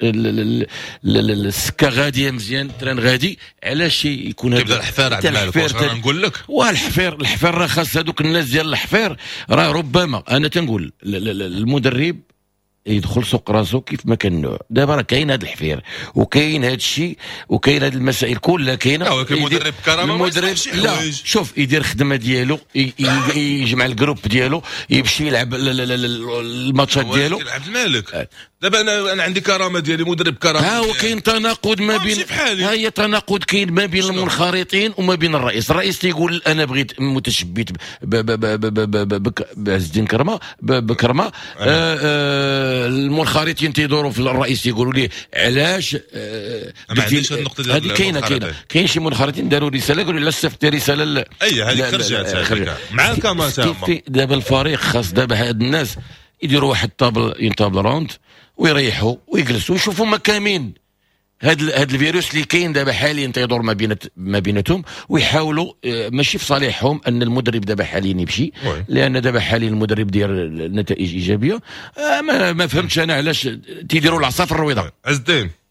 [SPEAKER 4] السكه غاديه مزيان التران غادي علاش يكون هذا
[SPEAKER 3] تبدا الحفير عبد المالك. واش انا نقول لك
[SPEAKER 4] والحفير الحفير راه خاص هذوك الناس ديال الحفير راه ربما انا تنقول المدرب يدخل سوق راسو كيف ما كان النوع. دابا راه كاين هذا الحفير وكاين هذا الشيء وكاين هذه المسائل كلها كاينه.
[SPEAKER 3] ولكن المدرب كرامه
[SPEAKER 4] المدرب لا شوف يدير خدمه ديالو يجمع الجروب ديالو يمشي يلعب الماتشات ديالو.
[SPEAKER 3] عبد المالك دابا انا انا عندي كرامه ديالي مدرب كرامه.
[SPEAKER 4] ها هو كاين تناقض ما بين ها هي تناقض كاين ما بين المنخرطين وما بين الرئيس. الرئيس تيقول انا بغيت متشبث بعز الدين كرمه بكرمه. المنخرطين تيدوروا في الرئيس يقولوا ليه علاش.
[SPEAKER 3] ما عنديش النقطه ديال
[SPEAKER 4] هذه كاينه كاينه كاين شي منخرطين داروا رساله قالوا لا صيفط رساله.
[SPEAKER 3] اي هذيك خرجت مع كما
[SPEAKER 4] دابا الفريق خاص دابا هاد الناس يديروا واحد طابل ينطابل راوند ويريحوا ويجلسوا ويشوفوا ما كامين هاد هاد الفيروس اللي كاين دابا حاليا تيدور ما بين ما بيناتهم ويحاولوا ماشي في صالحهم ان المدرب دابا حاليا يمشي لان دابا حاليا المدرب ديال نتائج ايجابيه. ما, ما فهمتش انا علاش تيديروا العصا في الرويضه.
[SPEAKER 3] عز الدين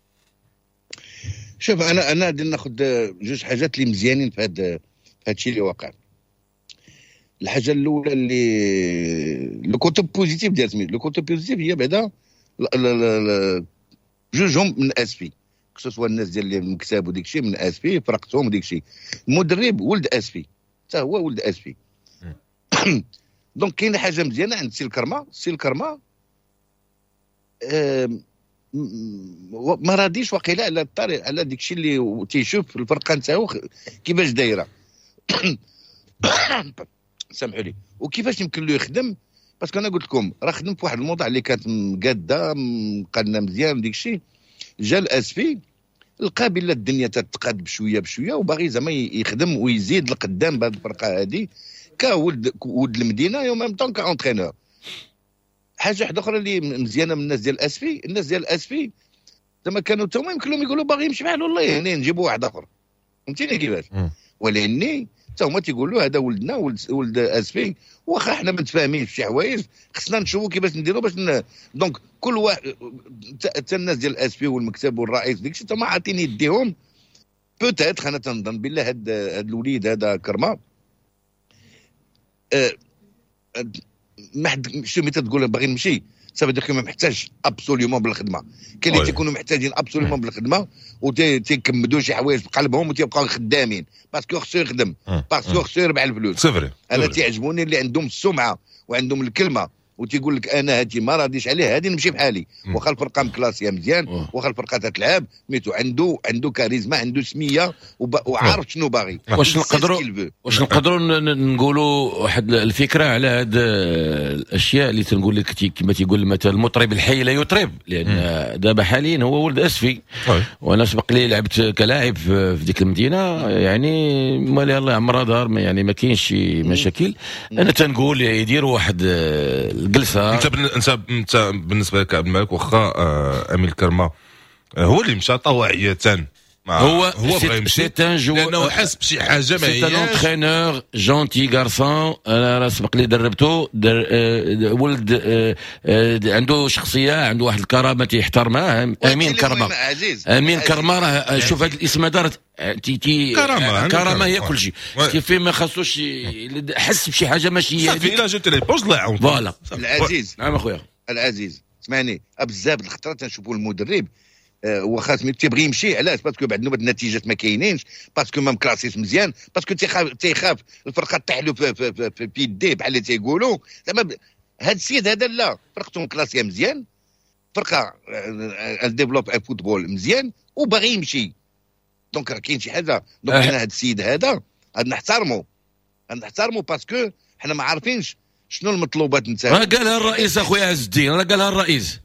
[SPEAKER 5] شوف انا انا غادي ناخذ جوج حاجات اللي مزيانين في هذا في هذا الشيء اللي واقع. الحاجه الاولى اللي لو كوتو بوزيتيف ديال سميت لو كوتو بوزيتيف هي بعدا جوجهم من اسفي، خصوصا الناس ديال المكتب وديك الشيء من اسفي، فرقتهم وديك الشيء. المدرب ولد اسفي، حتى هو ولد اسفي. دونك كاينه حاجه مزيانه عند سي الكرمه. سي الكرمه آه ما راديش واقيلا على الطريق على ديك الشيء اللي تيشوف الفرقه نتاعو كيفاش دايره. سامحوا لي. وكيفاش يمكن له يخدم، باسكو انا قلت لكم راه خدم في واحد الموضوع اللي كانت مقاده مقادنا مزيان ديك الشيء. جا الاسفي لقى بلا الدنيا تتقاد بشويه بشويه وباغي زعما يخدم ويزيد لقدام بهذه الفرقه هذه كولد ولد المدينه يوم ميم طون كاونترينور. حاجه واحده اخرى اللي مزيانه من الناس ديال الاسفي، الناس ديال الاسفي زعما كانوا تا هما يمكن لهم يقولوا باغي يمشي بحال والله يعني نجيبوا واحد اخر، فهمتيني كيفاش؟ ولاني تا هما تيقولوا هذا ولدنا ولد ولد اسفي، واخا حنا ما متفاهمينش في شي حوايج خصنا نشوفوا كيفاش نديروا باش ن... دونك كل واحد حتى الناس ديال الاسفي والمكتب والرئيس ديك الشيء تا ما عاطين يديهم. بوتيت انا تنظن بالله هاد هاد الوليد هذا كرمه أه ما حد شو متى تقول باغي نمشي صافي داك ما محتاج ابسوليومون بالخدمه. كاين اللي تيكونوا محتاجين ابسوليومون بالخدمه وتيكمدوا شي حوايج بقلبهم وتيبقاو خدامين باسكو خصو يخدم، باسكو خصو يربح الفلوس.
[SPEAKER 3] سي فري.
[SPEAKER 5] انا تيعجبوني اللي عندهم السمعه وعندهم الكلمه وتيقول لك انا هادي ما راضيش عليه هادي نمشي بحالي، واخا الفرقه مكلاسيه مزيان، واخا الفرقه تتلعب ميتو عنده عنده كاريزما، عنده سميه وعارف شنو باغي.
[SPEAKER 4] واش نقدروا واش نقدروا نقولوا واحد الفكره على هاد الاشياء اللي تنقول لك كما تيقول مثلا المطرب الحي لا يطرب، لان دابا حاليا هو ولد اسفي وانا سبق لي لعبت كلاعب في ديك المدينه، يعني مالي الله عمرها دار يعني ما كاينش شي مشاكل. انا تنقول يديروا واحد الجلسه.
[SPEAKER 3] انت انت انت بالنسبه لك عبد الملك واخا آه امين الكرمه آه هو اللي مشى طوعيه
[SPEAKER 4] هو
[SPEAKER 3] هو بغى يمشي لانه حس بشي حاجه ما هياش.
[SPEAKER 4] سي ان انترينور جونتي غارسون، انا راه سبق لي دربته در آه ولد آه آه عنده شخصيه، عنده واحد الكرامه تيحترمها. امين كرمه امين كرمه راه شوف هذا الاسم هذا تي تي كرامه كرامه هي كل شيء. كيف ما خاصوش حس بشي حاجه ماشي هي
[SPEAKER 3] صافي. الا جبت لي بوز الله يعاون.
[SPEAKER 4] فوالا
[SPEAKER 5] العزيز.
[SPEAKER 4] نعم اخويا
[SPEAKER 5] العزيز اسمعني، بزاف الخطرات تنشوفوا المدرب أه واخا تيبغي يمشي، علاش؟ باسكو بعد نوبه النتيجات ما كاينينش، باسكو ما مكلاسيش مزيان، باسكو تيخاف تيخاف الفرقه تحلو في في في, في بيديه بحال اللي تيقولوا. زعما هذا السيد هذا لا فرقته مكلاسيه مزيان، فرقه الديفلوب فوتبول مزيان وباغي يمشي. دونك راه كاين شي حاجه. دونك انا هذا السيد هذا غادي نحترمه غادي نحترمه باسكو حنا ما عارفينش شنو المطلوبات نتاعو.
[SPEAKER 4] راه قالها الرئيس اخويا عز الدين، راه قالها الرئيس.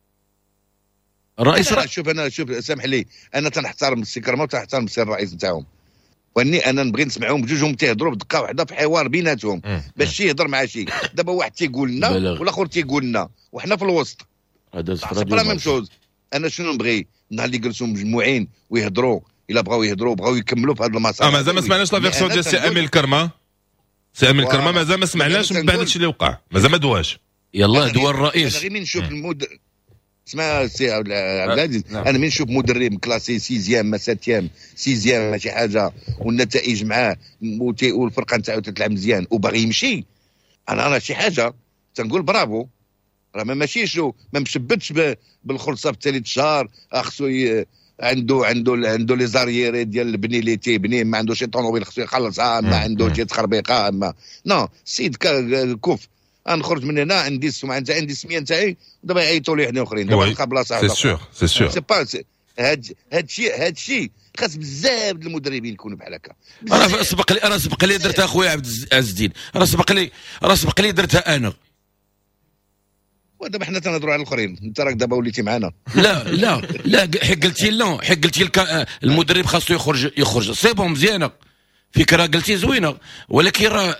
[SPEAKER 4] الرئيس
[SPEAKER 5] أنا شوف انا شوف سامح لي، انا تنحترم السي كرمه وتنحترم السي الرئيس نتاعهم، واني انا نبغي نسمعهم بجوجهم تيهضروا بدقه واحده في حوار بيناتهم باش شي يهضر مع شي. دابا واحد تيقول لنا والاخر تيقول لنا وحنا في الوسط.
[SPEAKER 4] هذا
[SPEAKER 5] لا ميم شوز. انا شنو نبغي؟ نهار اللي جلسوا مجموعين ويهضروا، الا بغاو يهضروا بغاو يكملوا في هذا المسار.
[SPEAKER 3] اه مازال ما سمعناش لا فيرسيون ديال سي امين الكرمه. سي امين الكرمه مازال ما سمعناش من بعد هادشي اللي وقع، مازال ما دواش.
[SPEAKER 4] يلا دوا الرئيس.
[SPEAKER 5] انا غير من نشوف المد اسمع سي عبد العزيز، انا من نشوف مدرب كلاسي سيزيام ما ساتيام سيزيام ماشي حاجه والنتائج معاه والفرقه نتاعو تتلعب مزيان وباغي يمشي، انا راه شي حاجه تنقول برافو. راه ما ماشيش ما مشبتش بالخلصه في ثالث شهر، خصو عنده عنده عنده لي زارييري ديال البني اللي تيبني، ما عنده شي طوموبيل خصو يخلصها، ما عنده شي تخربيقه، ما نو السيد كوف. نخرج من هنا عندي السمعه نتاعي عندي السميه نتاعي، ودابا يعيطوا لي حنا اخرين دابا نلقى بلاصه.
[SPEAKER 3] سي سور سي سور
[SPEAKER 5] سي با هاد هاد الشيء هاد الشيء خاص بزاف د المدربين يكونوا بحال هكا.
[SPEAKER 4] انا سبق لي انا سبق لي درتها اخويا عبد عز الدين، انا سبق لي انا سبق لي درتها انا.
[SPEAKER 5] ودابا حنا تنهضروا على الاخرين، انت راك دابا وليتي معنا.
[SPEAKER 4] لا لا لا حق قلتي لا حق قلتي المدرب خاصو يخرج يخرج سي بون مزيانه فكره قلتي زوينه، ولكن راه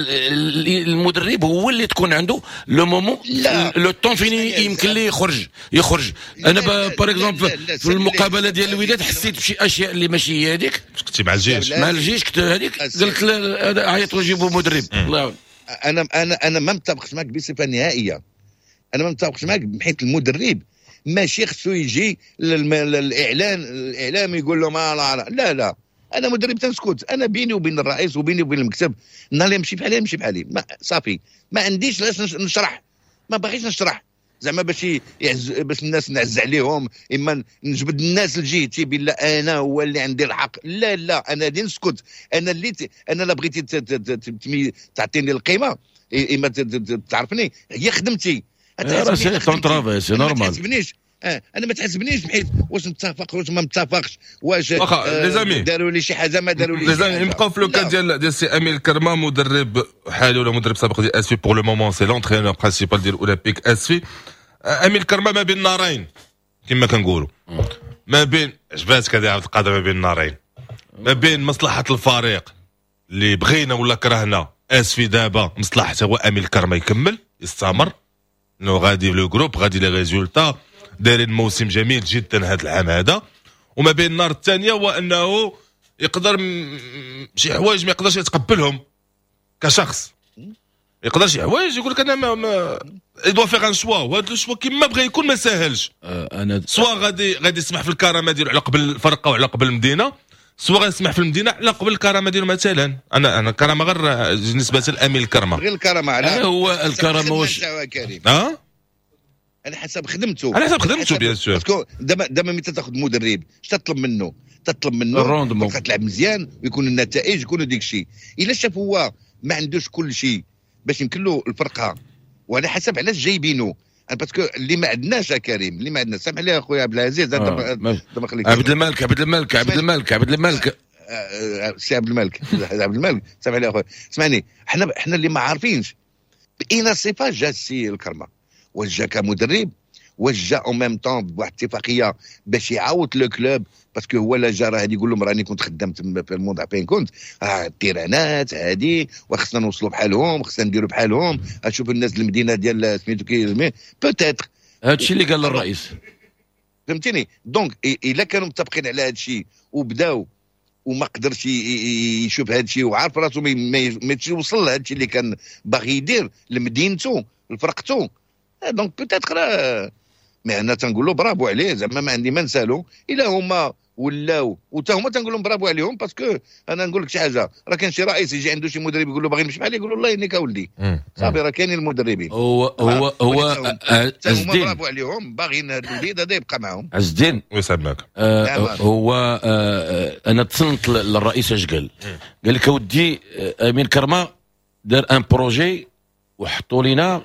[SPEAKER 4] المدرب هو اللي تكون عنده لو مومون لو طون فيني يمكن ليه يخرج يخرج. انا باغ اكزومبل في المقابله ديال الوداد حسيت بشي اشياء اللي ماشي هي هذيك.
[SPEAKER 3] كنتي مع الجيش
[SPEAKER 4] مع الجيش كنت هذيك قلت عيطوا جيبوا مدرب. الله
[SPEAKER 5] انا انا انا ما متفقش معك بصفه نهائيه، انا ما متفقش معك بحيث المدرب ماشي خصو يجي للم- للاعلان الاعلام يقول لهم آه لا لا لا, لا. انا مدرب تنسكت، انا بيني وبين الرئيس وبيني وبين المكتب، النهار اللي يمشي بحالي يمشي بحالي، ما صافي ما عنديش لاش نش- نشرح، ما باغيش نشرح زعما باش يعز باش الناس نعز عليهم، اما نجبد الناس لجهتي بلا انا هو اللي عندي الحق، لا لا انا غادي نسكت، انا اللي ت... انا لا بغيتي ت... ت... ت... تمي- تعطيني القيمه إ- اما ت... ت... ت... تعرفني هي خدمتي.
[SPEAKER 4] راه
[SPEAKER 5] تحاسبني
[SPEAKER 4] سي
[SPEAKER 5] على
[SPEAKER 4] طون
[SPEAKER 5] خدمتي.
[SPEAKER 4] ترافاي، سي
[SPEAKER 5] أنا ما
[SPEAKER 4] نورمال.
[SPEAKER 5] تحاسبنيش اه انا ما تحاسبنيش بحيث واش متفق واش ما متفقش، واش
[SPEAKER 3] واخا،
[SPEAKER 5] آه،
[SPEAKER 3] لي زامي.
[SPEAKER 5] داروا لي شي حاجه ما داروا لي
[SPEAKER 3] لي
[SPEAKER 5] شي
[SPEAKER 3] زامي
[SPEAKER 5] حاجه.
[SPEAKER 3] نبقاو في لو
[SPEAKER 5] لا.
[SPEAKER 3] كان ديال ديال سي اميل كرما، مدرب حالي ولا مدرب سابق ديال اسفي. بور لو مومون سي لونترينور برينسيبال ديال اولمبيك اسفي. اميل كرما ما بين نارين كما كنقولوا، ما بين عجباتك هذه عبد القادر، ما بين نارين، ما بين مصلحه الفريق اللي بغينا ولا كرهنا اسفي دابا مصلحته هو اميل كرما يكمل يستمر، انه غادي لو جروب غادي لي ريزولتا دايرين موسم جميل جدا هذا العام هذا، وما بين النار الثانيه هو انه يقدر م- شي حوايج ما يقدرش يتقبلهم كشخص، يقدر شي حوايج يقول لك انا ما, ما يدوا فيغ ان شوا، وهذا لو شوا كيما بغى يكون ما ساهلش،
[SPEAKER 4] آه، انا
[SPEAKER 3] سوا غادي غادي يسمح في الكرامه ديالو على قبل الفرقه وعلى قبل المدينه، سوا غادي يسمح في المدينه على قبل الكرامه ديالو. مثلا انا انا الكرامه غير بالنسبه لامين الكرمه
[SPEAKER 5] غير الكرامه على
[SPEAKER 4] أنا هو
[SPEAKER 5] حسب
[SPEAKER 4] الكرامة
[SPEAKER 5] خدمة
[SPEAKER 4] واش-
[SPEAKER 5] نتاعو كريم،
[SPEAKER 3] اه
[SPEAKER 5] على حسب خدمته،
[SPEAKER 3] على حسب خدمته، بيان سور.
[SPEAKER 5] باسكو دابا دابا ملي تاخذ مدرب اش تطلب منه؟ تطلب منه
[SPEAKER 4] الروندمون.
[SPEAKER 5] فرقة تلعب مزيان ويكون النتائج يكونوا ديك الشيء. الا شاف هو ما عندوش كل شيء باش يمكن له الفرقه، وعلى حسب علاش جايبينه، باسكو اللي ما عندناش يا كريم، اللي ما عندنا سامح لي اخويا عبد العزيز،
[SPEAKER 4] آه،
[SPEAKER 5] هذا
[SPEAKER 4] ماشي.
[SPEAKER 5] دابا خليك
[SPEAKER 4] عبد الملك عبد الملك عبد الملك عبد الملك
[SPEAKER 5] آه، آه، سي عبد الملك عبد الملك سامح لي اخويا، اسمعني، احنا احنا اللي ما عارفينش باين صفه جا السي الكرمه، واش جا كمدرب، واش جا او ميم طون بواحد الاتفاقيه باش يعاود لو كلوب، باسكو هو لا جا راه غادي يقول لهم راني كنت خدام تما في الموضوع فين كنت، اه التيرانات هادي وخصنا نوصلوا بحالهم، خصنا نديروا بحالهم، اشوف الناس المدينه ديال سميتو كي بوتيتر،
[SPEAKER 4] هذا الشيء اللي قال الرئيس.
[SPEAKER 5] فهمتيني؟ دونك إ- الا كانوا متفقين على هذا الشيء وبداو وما قدرش ي- ي- يشوف هذا الشيء وعارف راسو ما ما- ما يوصل لهذا الشيء اللي كان باغي يدير لمدينته لفرقته، آه، دونك بوتيتر آه، مي انا تنقول له برافو عليه، زعما ما عندي ما نسالو، الا هما ولاو وتا هما تنقول لهم برافو عليهم، باسكو انا نقول لك شي حاجه، راه كان شي رئيس يجي عنده شي مدرب يقول له باغي نمشي بحالي، يقول له الله يهنيك اولدي، صافي راه كاينين المدربين،
[SPEAKER 4] هو هو هو آه،
[SPEAKER 5] تا هما
[SPEAKER 4] عز الدين
[SPEAKER 5] برافو عليهم، باغيين هذا الوليد هذا يبقى معاهم.
[SPEAKER 4] عز الدين
[SPEAKER 3] ويسعد
[SPEAKER 4] آه،
[SPEAKER 5] نعم.
[SPEAKER 4] هو آه، آه، انا اتصلت ل- للرئيس اش قال قال لك اودي آه، امين كرمه دار ان بروجي وحطوا لنا،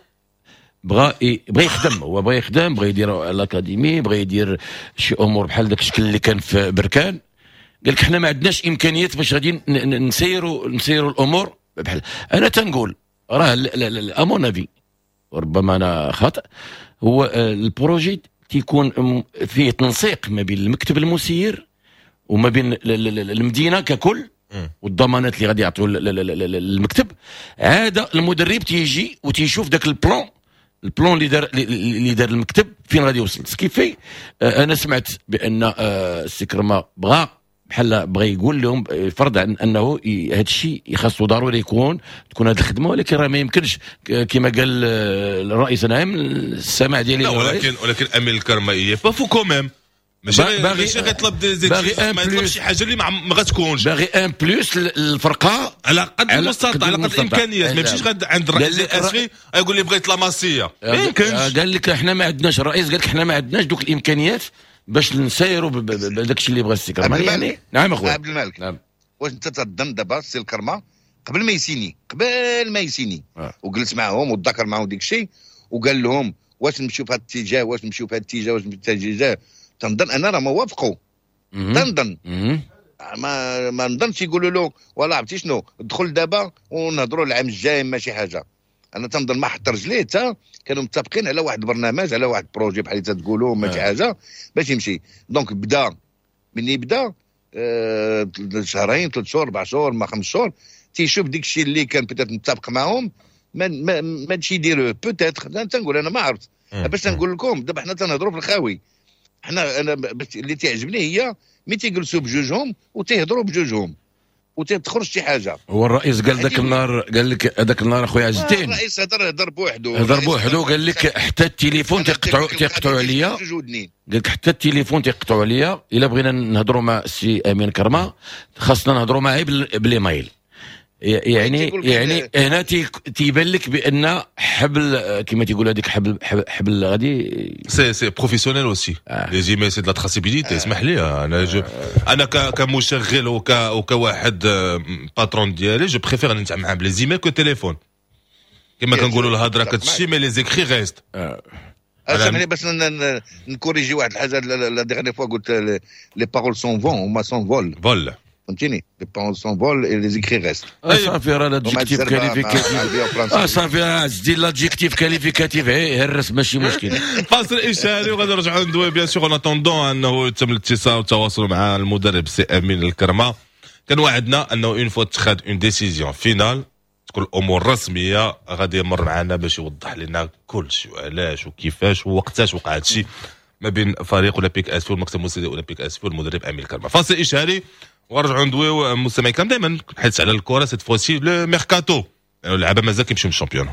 [SPEAKER 4] بغى ي- بغى يخدم، هو بغى يخدم، بغى يدير الاكاديمي، بغى يدير شي امور بحال داك الشكل اللي كان في بركان. قال لك حنا ما عندناش امكانيات باش غادي ن- ن- نسيروا نسيروا الامور بحال. انا تنقول راه امون افي، وربما انا خطا، هو آه، البروجي تيكون م- فيه تنسيق ما بين المكتب المسير وما بين ال- ال- ال- المدينه ككل والضمانات اللي غادي يعطوا ال- ال- ال- ال- المكتب. عاد المدرب تيجي وتيشوف داك البلان، البلان اللي دار اللي دار المكتب فين غادي يوصل. سكيفي آه، انا سمعت بان آه، السي كرما بغى بحال بغى يقول لهم آه، فرض عن انه هذا الشيء يخصو ضروري يكون تكون هذه الخدمه، ولكن راه ما يمكنش ك- كما قال آه، الرئيس نعم السماع ديالي
[SPEAKER 3] لا،
[SPEAKER 4] للرئيس.
[SPEAKER 3] ولكن ولكن امين الكرمه هي با فو كوميم، ماشي
[SPEAKER 4] باغي-
[SPEAKER 3] غير- ماشي غيطلب دي زيد،
[SPEAKER 4] باغي ان
[SPEAKER 3] ما يطلبش
[SPEAKER 4] بلوس.
[SPEAKER 3] شي حاجه اللي ما ما غتكونش
[SPEAKER 4] باغي ان بلوس للفرقه
[SPEAKER 3] على قد
[SPEAKER 4] على
[SPEAKER 3] المستطاع،
[SPEAKER 4] قد
[SPEAKER 3] على قد
[SPEAKER 4] المستطاع.
[SPEAKER 3] الامكانيات، ما
[SPEAKER 4] لا.
[SPEAKER 3] يمشيش غاد عند
[SPEAKER 4] قال
[SPEAKER 3] الرئيس
[SPEAKER 4] لك
[SPEAKER 3] الاسفي يقول لي بغيت لا ماسيه، ما
[SPEAKER 4] آه،
[SPEAKER 3] يمكنش.
[SPEAKER 4] قال لك احنا ما عندناش، الرئيس قال لك احنا ما عندناش دوك الامكانيات باش نسايروا ب- ب- ب- بداك الشيء اللي بغى السي كرمه.
[SPEAKER 5] عبد
[SPEAKER 4] يعني
[SPEAKER 5] الملك.
[SPEAKER 4] نعم اخويا.
[SPEAKER 5] عبد الملك
[SPEAKER 4] نعم.
[SPEAKER 5] واش انت تظن دابا السي الكرمه قبل ما يسيني قبل ما يسيني
[SPEAKER 4] آه.
[SPEAKER 5] وجلس معهم وتذكر معهم ديك الشيء وقال لهم واش نمشيو في هذا الاتجاه، واش نمشيو في هذا الاتجاه، واش نمشيو في هذا الاتجاه، تنظن انا راه ما وافقوا،
[SPEAKER 4] مهم.
[SPEAKER 5] تنظن
[SPEAKER 4] مهم.
[SPEAKER 5] ما ما نظنش يقولوا له ولا عرفتي شنو دخل دابا ونهضروا العام الجاي ماشي حاجه. انا تنظن ما حط رجليه حتى كانوا متفقين على واحد البرنامج، على واحد بروجي بحال اللي تقولوا ماشي
[SPEAKER 4] آه.
[SPEAKER 5] حاجه باش يمشي. دونك بدا مني بدا آه شهرين ثلاث شهور اربع شهور ما خمس شهور تيشوف ديك الشيء اللي كان بيتات متفق معهم ما ما ما تشي يديروه بوتيتر. تنقول انا ما عرفت باش تنقول لكم دابا حنا تنهضروا في الخاوي. حنا انا بس اللي تعجبني هي ملي تيجلسوا بجوجهم وتيهضروا بجوجهم، وتخرج شي حاجه.
[SPEAKER 4] هو الرئيس قال ذاك النهار، قال لك هذاك النهار اخويا عز الدين
[SPEAKER 5] الرئيس هضر هضر بوحدو
[SPEAKER 4] هضر بوحدو قال لك حتى التليفون تيقطعوا تيقطعوا عليا، قال لك حتى التليفون تيقطعوا عليا. الا بغينا نهضروا مع السي امين كرمه خاصنا نهضروا معاه بالايميل. يعني يعني هنا تيبان لك بان حبل كما تيقول هذيك حبل حبل غادي
[SPEAKER 3] سي سي بروفيسيونيل اوسي لي زيميل سي دو لا تراسيبيليتي. اسمح لي انا جو انا كمشغل وك وكواحد باترون ديالي جو بريفير نتعامل معاه بلي زيميل كو تليفون كما كنقولوا الهضره كتشي مي لي زيكري ريست.
[SPEAKER 5] اسمعني باش نكوريجي واحد الحاجه. لا ديغني فوا قلت لي بارول سون فون وما سون فول
[SPEAKER 3] فول
[SPEAKER 5] فهمتيني. لي بارول سون فول اي لي زيكري ريست.
[SPEAKER 4] صافي راه لادجيكتيف كاليفيكاتيف. اه صافي راه دير لادجيكتيف كاليفيكاتيف هرس ماشي مشكل.
[SPEAKER 3] فاصل اشاري وغادي نرجعوا ندوي بيان سور. اون اتوندون انه تم الاتصال والتواصل مع المدرب سي امين الكرمه. كان وعدنا انه اون فوا تخاد اون ديسيزيون فينال تكون الامور رسميه غادي يمر معنا باش يوضح لنا كل شيء وعلاش وكيفاش ووقتاش وقع هذا الشيء ما بين فريق اولمبيك اسفل والمكتب المساعد اولمبيك اسفل والمدرب امين الكرمه. فاصل اشاري ونرجعوا ندويو مستمعين كان دائما حيت على الكره سيت فوسي لو ميركاتو يعني اللعابه مازال كيمشيو من الشامبيون.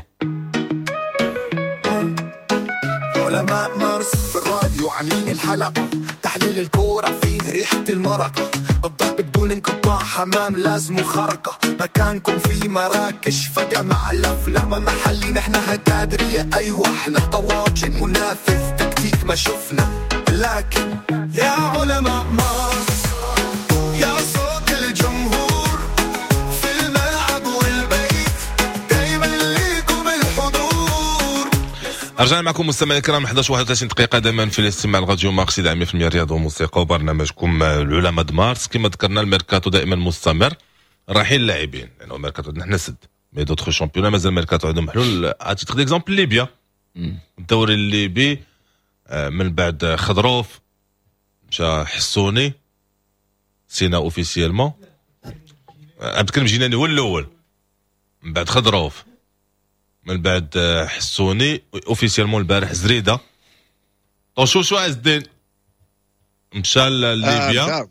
[SPEAKER 2] علماء مارس في الراديو عاملين الحلقة، تحليل الكورة فيه ريحة المرق، الضرب بدون انقطاع حمام لازم خرقة، مكانكم في مراكش فجأة مع الأفلام محلي نحن هالتدرية. أيوة احنا طواجن منافذ تكتيك ما شفنا، لكن يا علماء مارس يا صوت الجمهور في الملعب والبيت دايما ليكم الحضور.
[SPEAKER 3] رجعنا معكم مستمعينا الكرام احداش واحد وثلاثين دقيقة دائما في الاستماع الراديو مارس إذاعة مية بالمية رياضة وموسيقى وبرنامجكم العلماء مارس. كما ذكرنا الميركاتو دائما مستمر، رايحين اللاعبين لأنه الميركاتو نحن سد مي دوطخ شامبيون مازال الميركاتو عندهم حلول. عطيتك ديكزامبل ليبيا، الدوري الليبي من بعد خضروف مشى حسوني سينا اوفيسيالمون، عبد الكريم جيلاني هو الاول، من بعد خضروف، من بعد حسوني اوفيسيالمون البارح زريده طوشوشو عز الدين مشى لليبيا.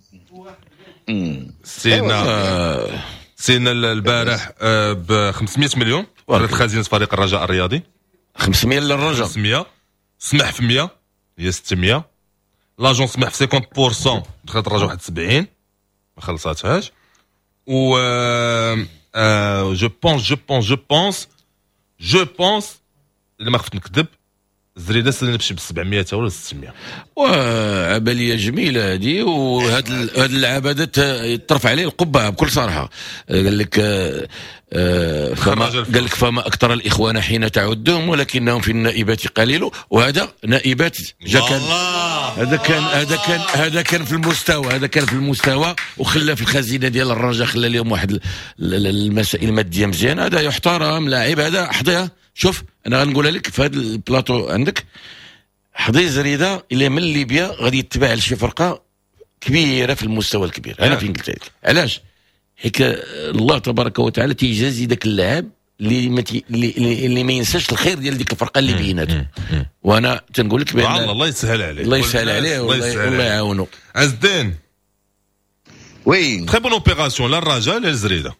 [SPEAKER 3] سينا سينا البارح ب خمسمية مليون فرد خزينه فريق الرجاء الرياضي.
[SPEAKER 4] خمسمية للرجاء،
[SPEAKER 3] خمسمية سمح في مية هي ستمية. لاجون سمح في خمسين بالمية دخلت الرجاء واحد سبعين ما خلصاتهاش. و جو بونس جو بونس جو بونس جو بونس الا ما خفت نكذب زريده سلنا بشي ب سبعمية ولا ستمية.
[SPEAKER 4] وعمليه جميله هذه، وهاد هاد العبادات يطرف عليه القبعه بكل صراحه. قال لك آه فما قال لك فما اكثر الاخوان حين تعدهم ولكنهم في النائبات قليل، وهذا نائبات جا كان هذا كان هذا كان هذا كان في المستوى هذا كان في المستوى وخلى في الخزينه ديال الرجاء خلى لهم واحد المسائل الماديه مزيان. هذا يحترم لاعب، هذا حظيه. شوف انا غنقولها لك في هذا البلاطو عندك، حظي زريده اللي من ليبيا غادي يتبع لشي فرقه كبيره في المستوى الكبير. انا فين قلت لك علاش؟ حيت الله تبارك وتعالى تيجازي ذاك اللاعب اللي ما تي... اللي, اللي ما ينساش الخير ديال ديك الفرقه اللي بيناتهم. وانا تنقول لك بان
[SPEAKER 3] الله يسهل عليه
[SPEAKER 4] الله يسهل عليه والله يعاونه.
[SPEAKER 3] عز الدين
[SPEAKER 5] وي
[SPEAKER 3] تري بون اوبيراسيون لا الرجاء لا الزريده.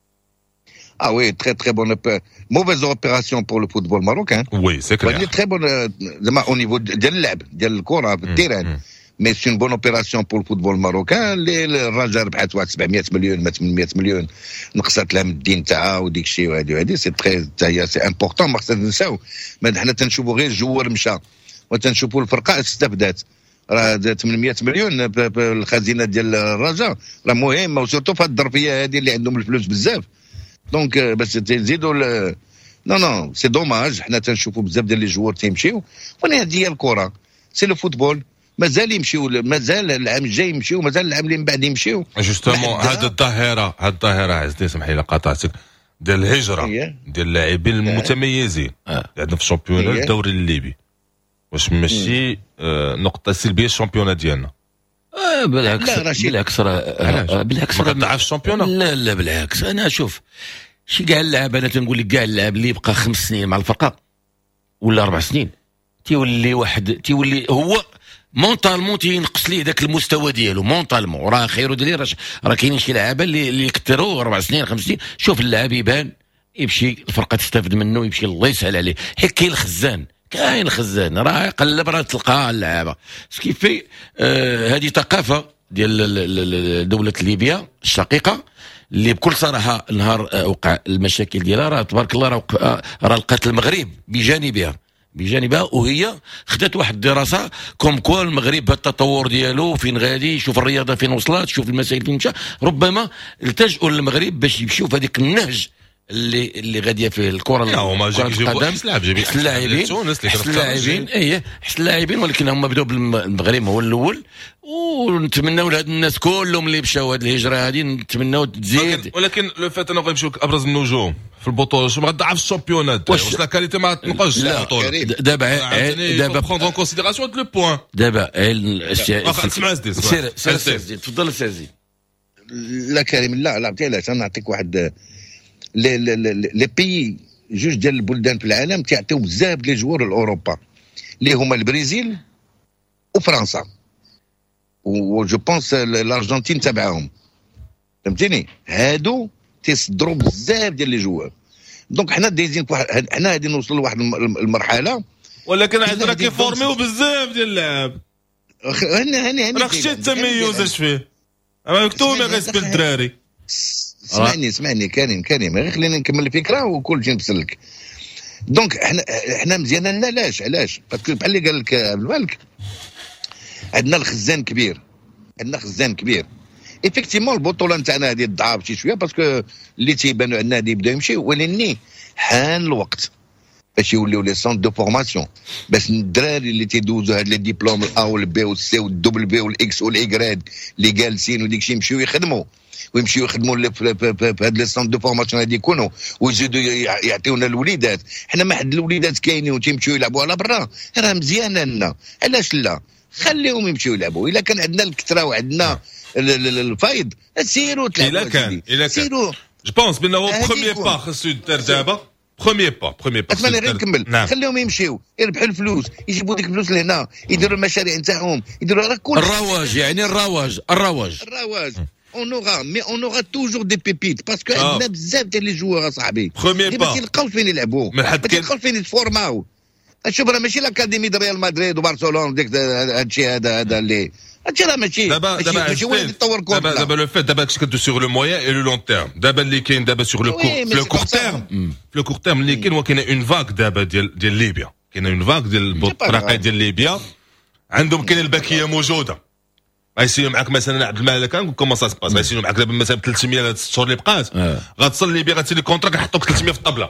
[SPEAKER 5] Ah oui, très très bonne opé- mauvaise opération pour le football marocain.
[SPEAKER 3] Oui, c'est clair.
[SPEAKER 5] Très bonne euh, au niveau de l'Ab, de l'Kora, du terrain. Mais c'est une bonne opération pour le football marocain. Le Raja ربحت واحد سبعمية مليون ما ثمانمية مليون نقصت لها من الدين تاعها وديك الشيء وهذه وهذه سي تري تاهي سي امبورطون. ما خصناش ننساو ما حنا تنشوفوا غير الجوار مشى وتنشوفوا الفرقه استفدات. راه ثمانمية مليون بالخزينه ديال الرجاء راه مهم، وسورتو في هذه الظرفيه هذه اللي عندهم الفلوس بزاف. دونك باش تزيدوا نو نو سي دوماج. حنا تنشوفوا بزاف ديال لي جوار تيمشيو، وانا هذه هي الكره سي لو فوتبول. مازال يمشيو، مازال العام الجاي يمشيو، مازال العام اللي من بعد يمشيو.
[SPEAKER 3] جوستومون هاد الظاهره هاد الظاهره عزيزي سمح لي قاطعتك ديال الهجره ديال اللاعبين المتميزين اللي عندنا في الشامبيون الدوري الليبي، واش ماشي آه نقطه سلبيه الشامبيون ديالنا؟
[SPEAKER 4] آه بالعكس بالعكس راه بالعكس
[SPEAKER 3] ما كتعرفش الشامبيون.
[SPEAKER 4] لا لا بالعكس. انا شوف شي كاع اللاعب، انا تنقول لك كاع اللاعب اللي يبقى خمس سنين مع الفرقه ولا اربع سنين تيولي واحد تيولي هو مونطالمون تينقص ليه ذاك المستوى ديالو مونطالمون. راه خير دليل راه راه كاينين شي لعابه اللي اللي يكثروا اربع سنين خمس سنين. شوف اللاعب يبان يمشي الفرقه تستافد منه يمشي الله يسهل عليه. حيت كاين الخزان كاين الخزان راه يقلب راه تلقى اللعابه سكيفي. آه هذه ثقافه ديال دوله ليبيا الشقيقه اللي بكل صراحه نهار وقع المشاكل ديالها راه تبارك الله راه راه لقات المغرب بجانبها بجانبها وهي خدات واحد الدراسه كوم كوا المغرب بالتطور ديالو فين غادي شوف الرياضه فين وصلت شوف المسائل فين مشى. ربما التجؤوا للمغرب باش يمشيو في هذيك النهج اللي اللي غاديه فيه الكره القدم اللاعبين اللاعبين ايه حس اللاعبين. ولكن هما بداو بالمغرب هو الاول ونتمناو لهاد الناس كلهم اللي مشاو هاد الهجره هادي نتمناو تزيد.
[SPEAKER 3] ولكن لو فات انا غنمشيو ابرز النجوم في البطوله شو ما غتضعف الشامبيونات واش لا كاليتي ما تنقصش البطوله
[SPEAKER 4] دابا دابا
[SPEAKER 3] بروندر اون كونسيديراسيون لو بوين
[SPEAKER 4] دابا
[SPEAKER 3] اسمع سير
[SPEAKER 4] سير تفضل سير.
[SPEAKER 5] لا كريم لا لا علاش انا نعطيك واحد لي لي بيي جوج ديال البلدان في العالم تيعطيو بزاف لي جوار لاوروبا اللي هما البرازيل وفرنسا و جو بونس الارجنتين تبعهم فهمتيني. هادو تيصدروا بزاف ديال لي جوار. دونك حنا دايزين حنا غادي نوصلوا لواحد المرحله.
[SPEAKER 3] ولكن عندنا كيفورميو بزاف ديال اللعاب.
[SPEAKER 5] هاني هاني هاني
[SPEAKER 3] راه خشيت التميز اش فيه اما مكتوب ما غيسبل الدراري.
[SPEAKER 5] اسمعني اسمعني كريم كريم غير خليني نكمل الفكره وكل شيء نبسلك. دونك احنا احنا مزيان لنا علاش علاش باسكو بحال اللي قال لك عبد الملك عندنا الخزان كبير عندنا خزان كبير. ايفيكتيمون البطوله نتاعنا هذه ضعاف شي شويه باسكو اللي تيبانوا عندنا هذه يبداو يمشيو. ولكن حان الوقت باش يوليو لي سونت دو فورماسيون باش الدراري اللي تيدوزوا هاد لي ديبلوم الا والبي والسي والدبليو والاكس والايكغاد اللي جالسين وديك الشيء يمشيو يخدموا ويمشيو يخدموا في هاد لي سونت دو فورماسيون هادي يكونوا ويزيدوا يعطيونا الوليدات. حنا ما حد الوليدات كاينين وتيمشيو يلعبوا على برا راه مزيانه لنا. علاش لا خليهم يمشيو يلعبوا. الا كان عندنا الكثره وعندنا الفايض سيروا تلعبوا.
[SPEAKER 3] الا كان الا كان جو بونس بانه بروميير با خصو يدار دابا بروميير با بروميير با
[SPEAKER 5] اسمعني غير نكمل. نعم. خليهم يمشيو يربحوا الفلوس يجيبوا ديك الفلوس لهنا يديروا المشاريع نتاعهم يديروا راه كل
[SPEAKER 4] الرواج يعني الرواج الرواج
[SPEAKER 5] الرواج on aura mais on aura toujours des pépites parce que عندنا بزاف ديال لي جوار اصاحبي اللي ما تيلقاوش فين يلعبوا ما تيلقاوش فين يتفورماو. شوف راه ماشي الاكاديمي ديال ريال مدريد وبرشلونه ديك هادشي هذا هذا اللي هادشي راه ماشي
[SPEAKER 3] دابا
[SPEAKER 5] ماشي هو اللي يتطور كره.
[SPEAKER 3] دابا دابا لو فات دابا كتكدو سيغ لو مويان اي لو لون تيرم. دابا اللي كاين دابا سيغ لو لو كور تيرم في لو كور تيرم اللي كاين هو كاين اون فاك دابا ديال ديال ليبيا كاين اون فاك ديال الفرق ديال ليبيا عندهم كاين الباكيه موجوده. غيسينو معاك مثلا عبد الملك نقول كومون سا سباس غيسينو معاك دابا مثلا ثلاثمية ست شهور اللي بقات غتصل ليبيا غتسيني كونترا كنحطوك ثلاثمية في الطبله.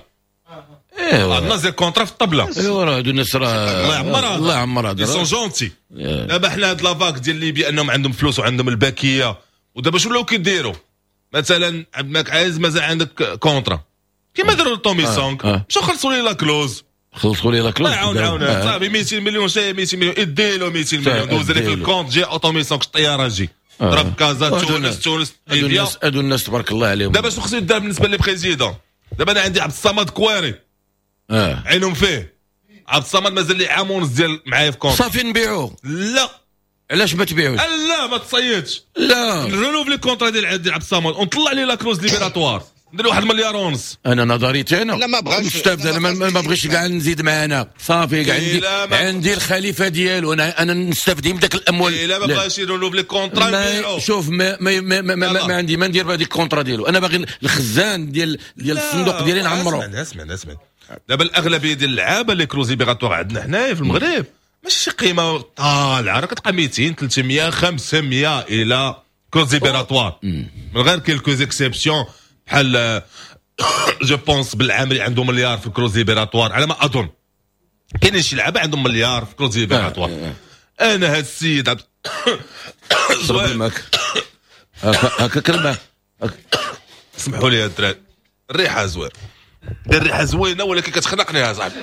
[SPEAKER 3] ايوا نازل كونترا في الطبله.
[SPEAKER 4] ايوا راه هادو الناس راه
[SPEAKER 3] الله يعمرها
[SPEAKER 4] الله يعمرها
[SPEAKER 3] دي سون جونتي. دابا حنا هاد لافاك ديال ليبيا انهم عندهم فلوس وعندهم الباكيه ودابا شنو ولاو كيديروا مثلا عبد الملك عايز مازال عندك كونترا كيما داروا لطومي سونغ مشاو خلصوا لي لا كلوز
[SPEAKER 4] خلصوا لي لا كلوز
[SPEAKER 3] عاون عاون صاحبي مئتين مليون شي مئتين مليون ادي له مئتين مليون دوز لي في الكونت جي اوطومي سونغ الطياره جي ضرب كازا تونس تونس ليبيا.
[SPEAKER 4] هادو الناس تبارك الله عليهم.
[SPEAKER 3] دابا شنو خصو يدار بالنسبه لي بريزيدون؟ دابا انا عندي عبد الصمد كواري
[SPEAKER 4] اه
[SPEAKER 3] عينهم فيه. عبد الصمد مازال لي عام ونص ديال معايا في كونت
[SPEAKER 4] صافي نبيعوه.
[SPEAKER 3] لا
[SPEAKER 4] علاش ما تبيعوش؟
[SPEAKER 3] لا ما تصيدش
[SPEAKER 4] لا
[SPEAKER 3] رينوفلي الكونترا ديال عبد الصمد ونطلع لي لا كلوز ليبيراتوار ندير واحد مليار ونص.
[SPEAKER 4] انا نظريتي انا
[SPEAKER 5] لا ما بغاش
[SPEAKER 4] مستافد انا ما بغيتش كاع نزيد معانا صافي كاع عندي عندي الخليفه ديالو انا انا نستافد من داك الاموال.
[SPEAKER 3] لا ما بغاش يرينوفلي الكونترا
[SPEAKER 4] شوف ما ما ما, ما, ما, ما عندي ما ندير بهذيك الكونترا ديالو. انا باغي الخزان ديال ديال الصندوق ديالي نعمرو.
[SPEAKER 3] اسمع اسمع اسمع دابا الاغلبيه ديال اللعابه اللي كروز ليبيراتوار عندنا حنايا في المغرب ماشي شي قيمه طالعه راه كتلقى مئتين ثلاثمية خمسمية الى كروز ليبيراتوار من غير كيلكو زيكسيبسيون بحال جو بونس بالعامري عندهم مليار في كروز ليبيراتوار على ما اظن. كاينين شي لعابه عندهم مليار في كروز ليبيراتوار. انا هاد السيد عبد
[SPEAKER 4] الماك هكا كلمه
[SPEAKER 3] اسمحوا لي يا الدراري الريحه زوين الريحه زوينه ولكن كتخنقني يا صاحبي.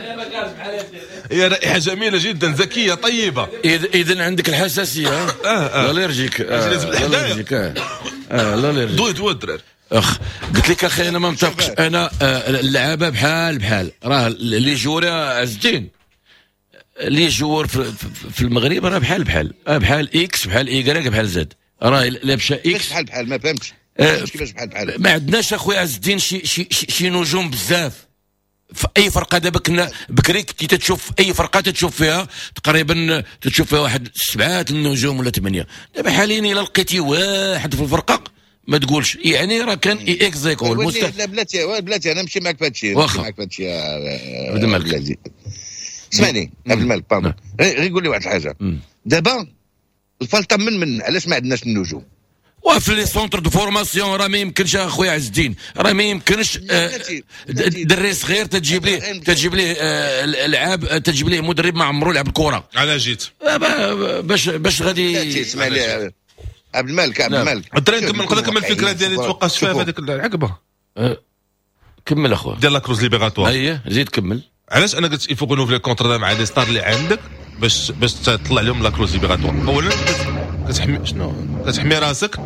[SPEAKER 3] هي رائحه جميله جدا ذكيه طيبه.
[SPEAKER 4] اذا عندك الحساسيه
[SPEAKER 3] اه اه
[SPEAKER 4] الالرجيك الالرجيك اه الالرجيك
[SPEAKER 3] دوي دوي الدراري.
[SPEAKER 4] اخ قلت لك اخي انا ما متفقش انا اللعابه بحال بحال راه لي جوري عز الدين لي جوار في, في المغرب راه بحال بحال بحال اكس بحال ايكغيك بحال زد راه لابسه اكس
[SPEAKER 5] بحال بحال ما فهمتش
[SPEAKER 4] أه
[SPEAKER 5] كيفاش بحال بحال
[SPEAKER 4] ما عندناش اخويا عز الدين شي شي شي نجوم بزاف في اي فرقه. دابا كنا بكري كنتي تتشوف اي فرقه تتشوف فيها تقريبا تتشوف فيها واحد سبعه النجوم ولا ثمانيه. دابا حاليا الا لقيتي واحد في الفرقه ما تقولش يعني راه كان اي اكزيكو
[SPEAKER 5] المست... لا بلاتي بلاتي انا نمشي معك في هادشي نمشي معك في هادشي يا
[SPEAKER 4] عبد الملك.
[SPEAKER 5] اسمعني عبد الملك بابا غير قول لي واحد الحاجه. دابا الفلطه من من علاش ما عندناش النجوم
[SPEAKER 4] وفي لي سونتر دو فورماسيون راه ما يمكنش اخويا عز الدين راه ما يمكنش آه دري صغير تجيب ليه تجيب ليه آه العاب تجيب ليه مدرب ما عمرو لعب الكره.
[SPEAKER 3] على جيت
[SPEAKER 4] آه باش باش غادي
[SPEAKER 5] اسمع لي عبد الملك عبد الملك
[SPEAKER 3] الدراري نكمل نقدر نكمل الفكره ديالي توقفت فيها في هذيك العقبه.
[SPEAKER 4] أه كمل اخويا
[SPEAKER 3] ديال لاكروز ليبيغاتوار.
[SPEAKER 4] اييه زيد كمل.
[SPEAKER 3] علاش انا قلت يفوق نوفلي كونتر مع لي ستار اللي عندك باش باش تطلع لهم لاكروز ليبيغاتوار. اولا كتحمي شنو كتحمي راسك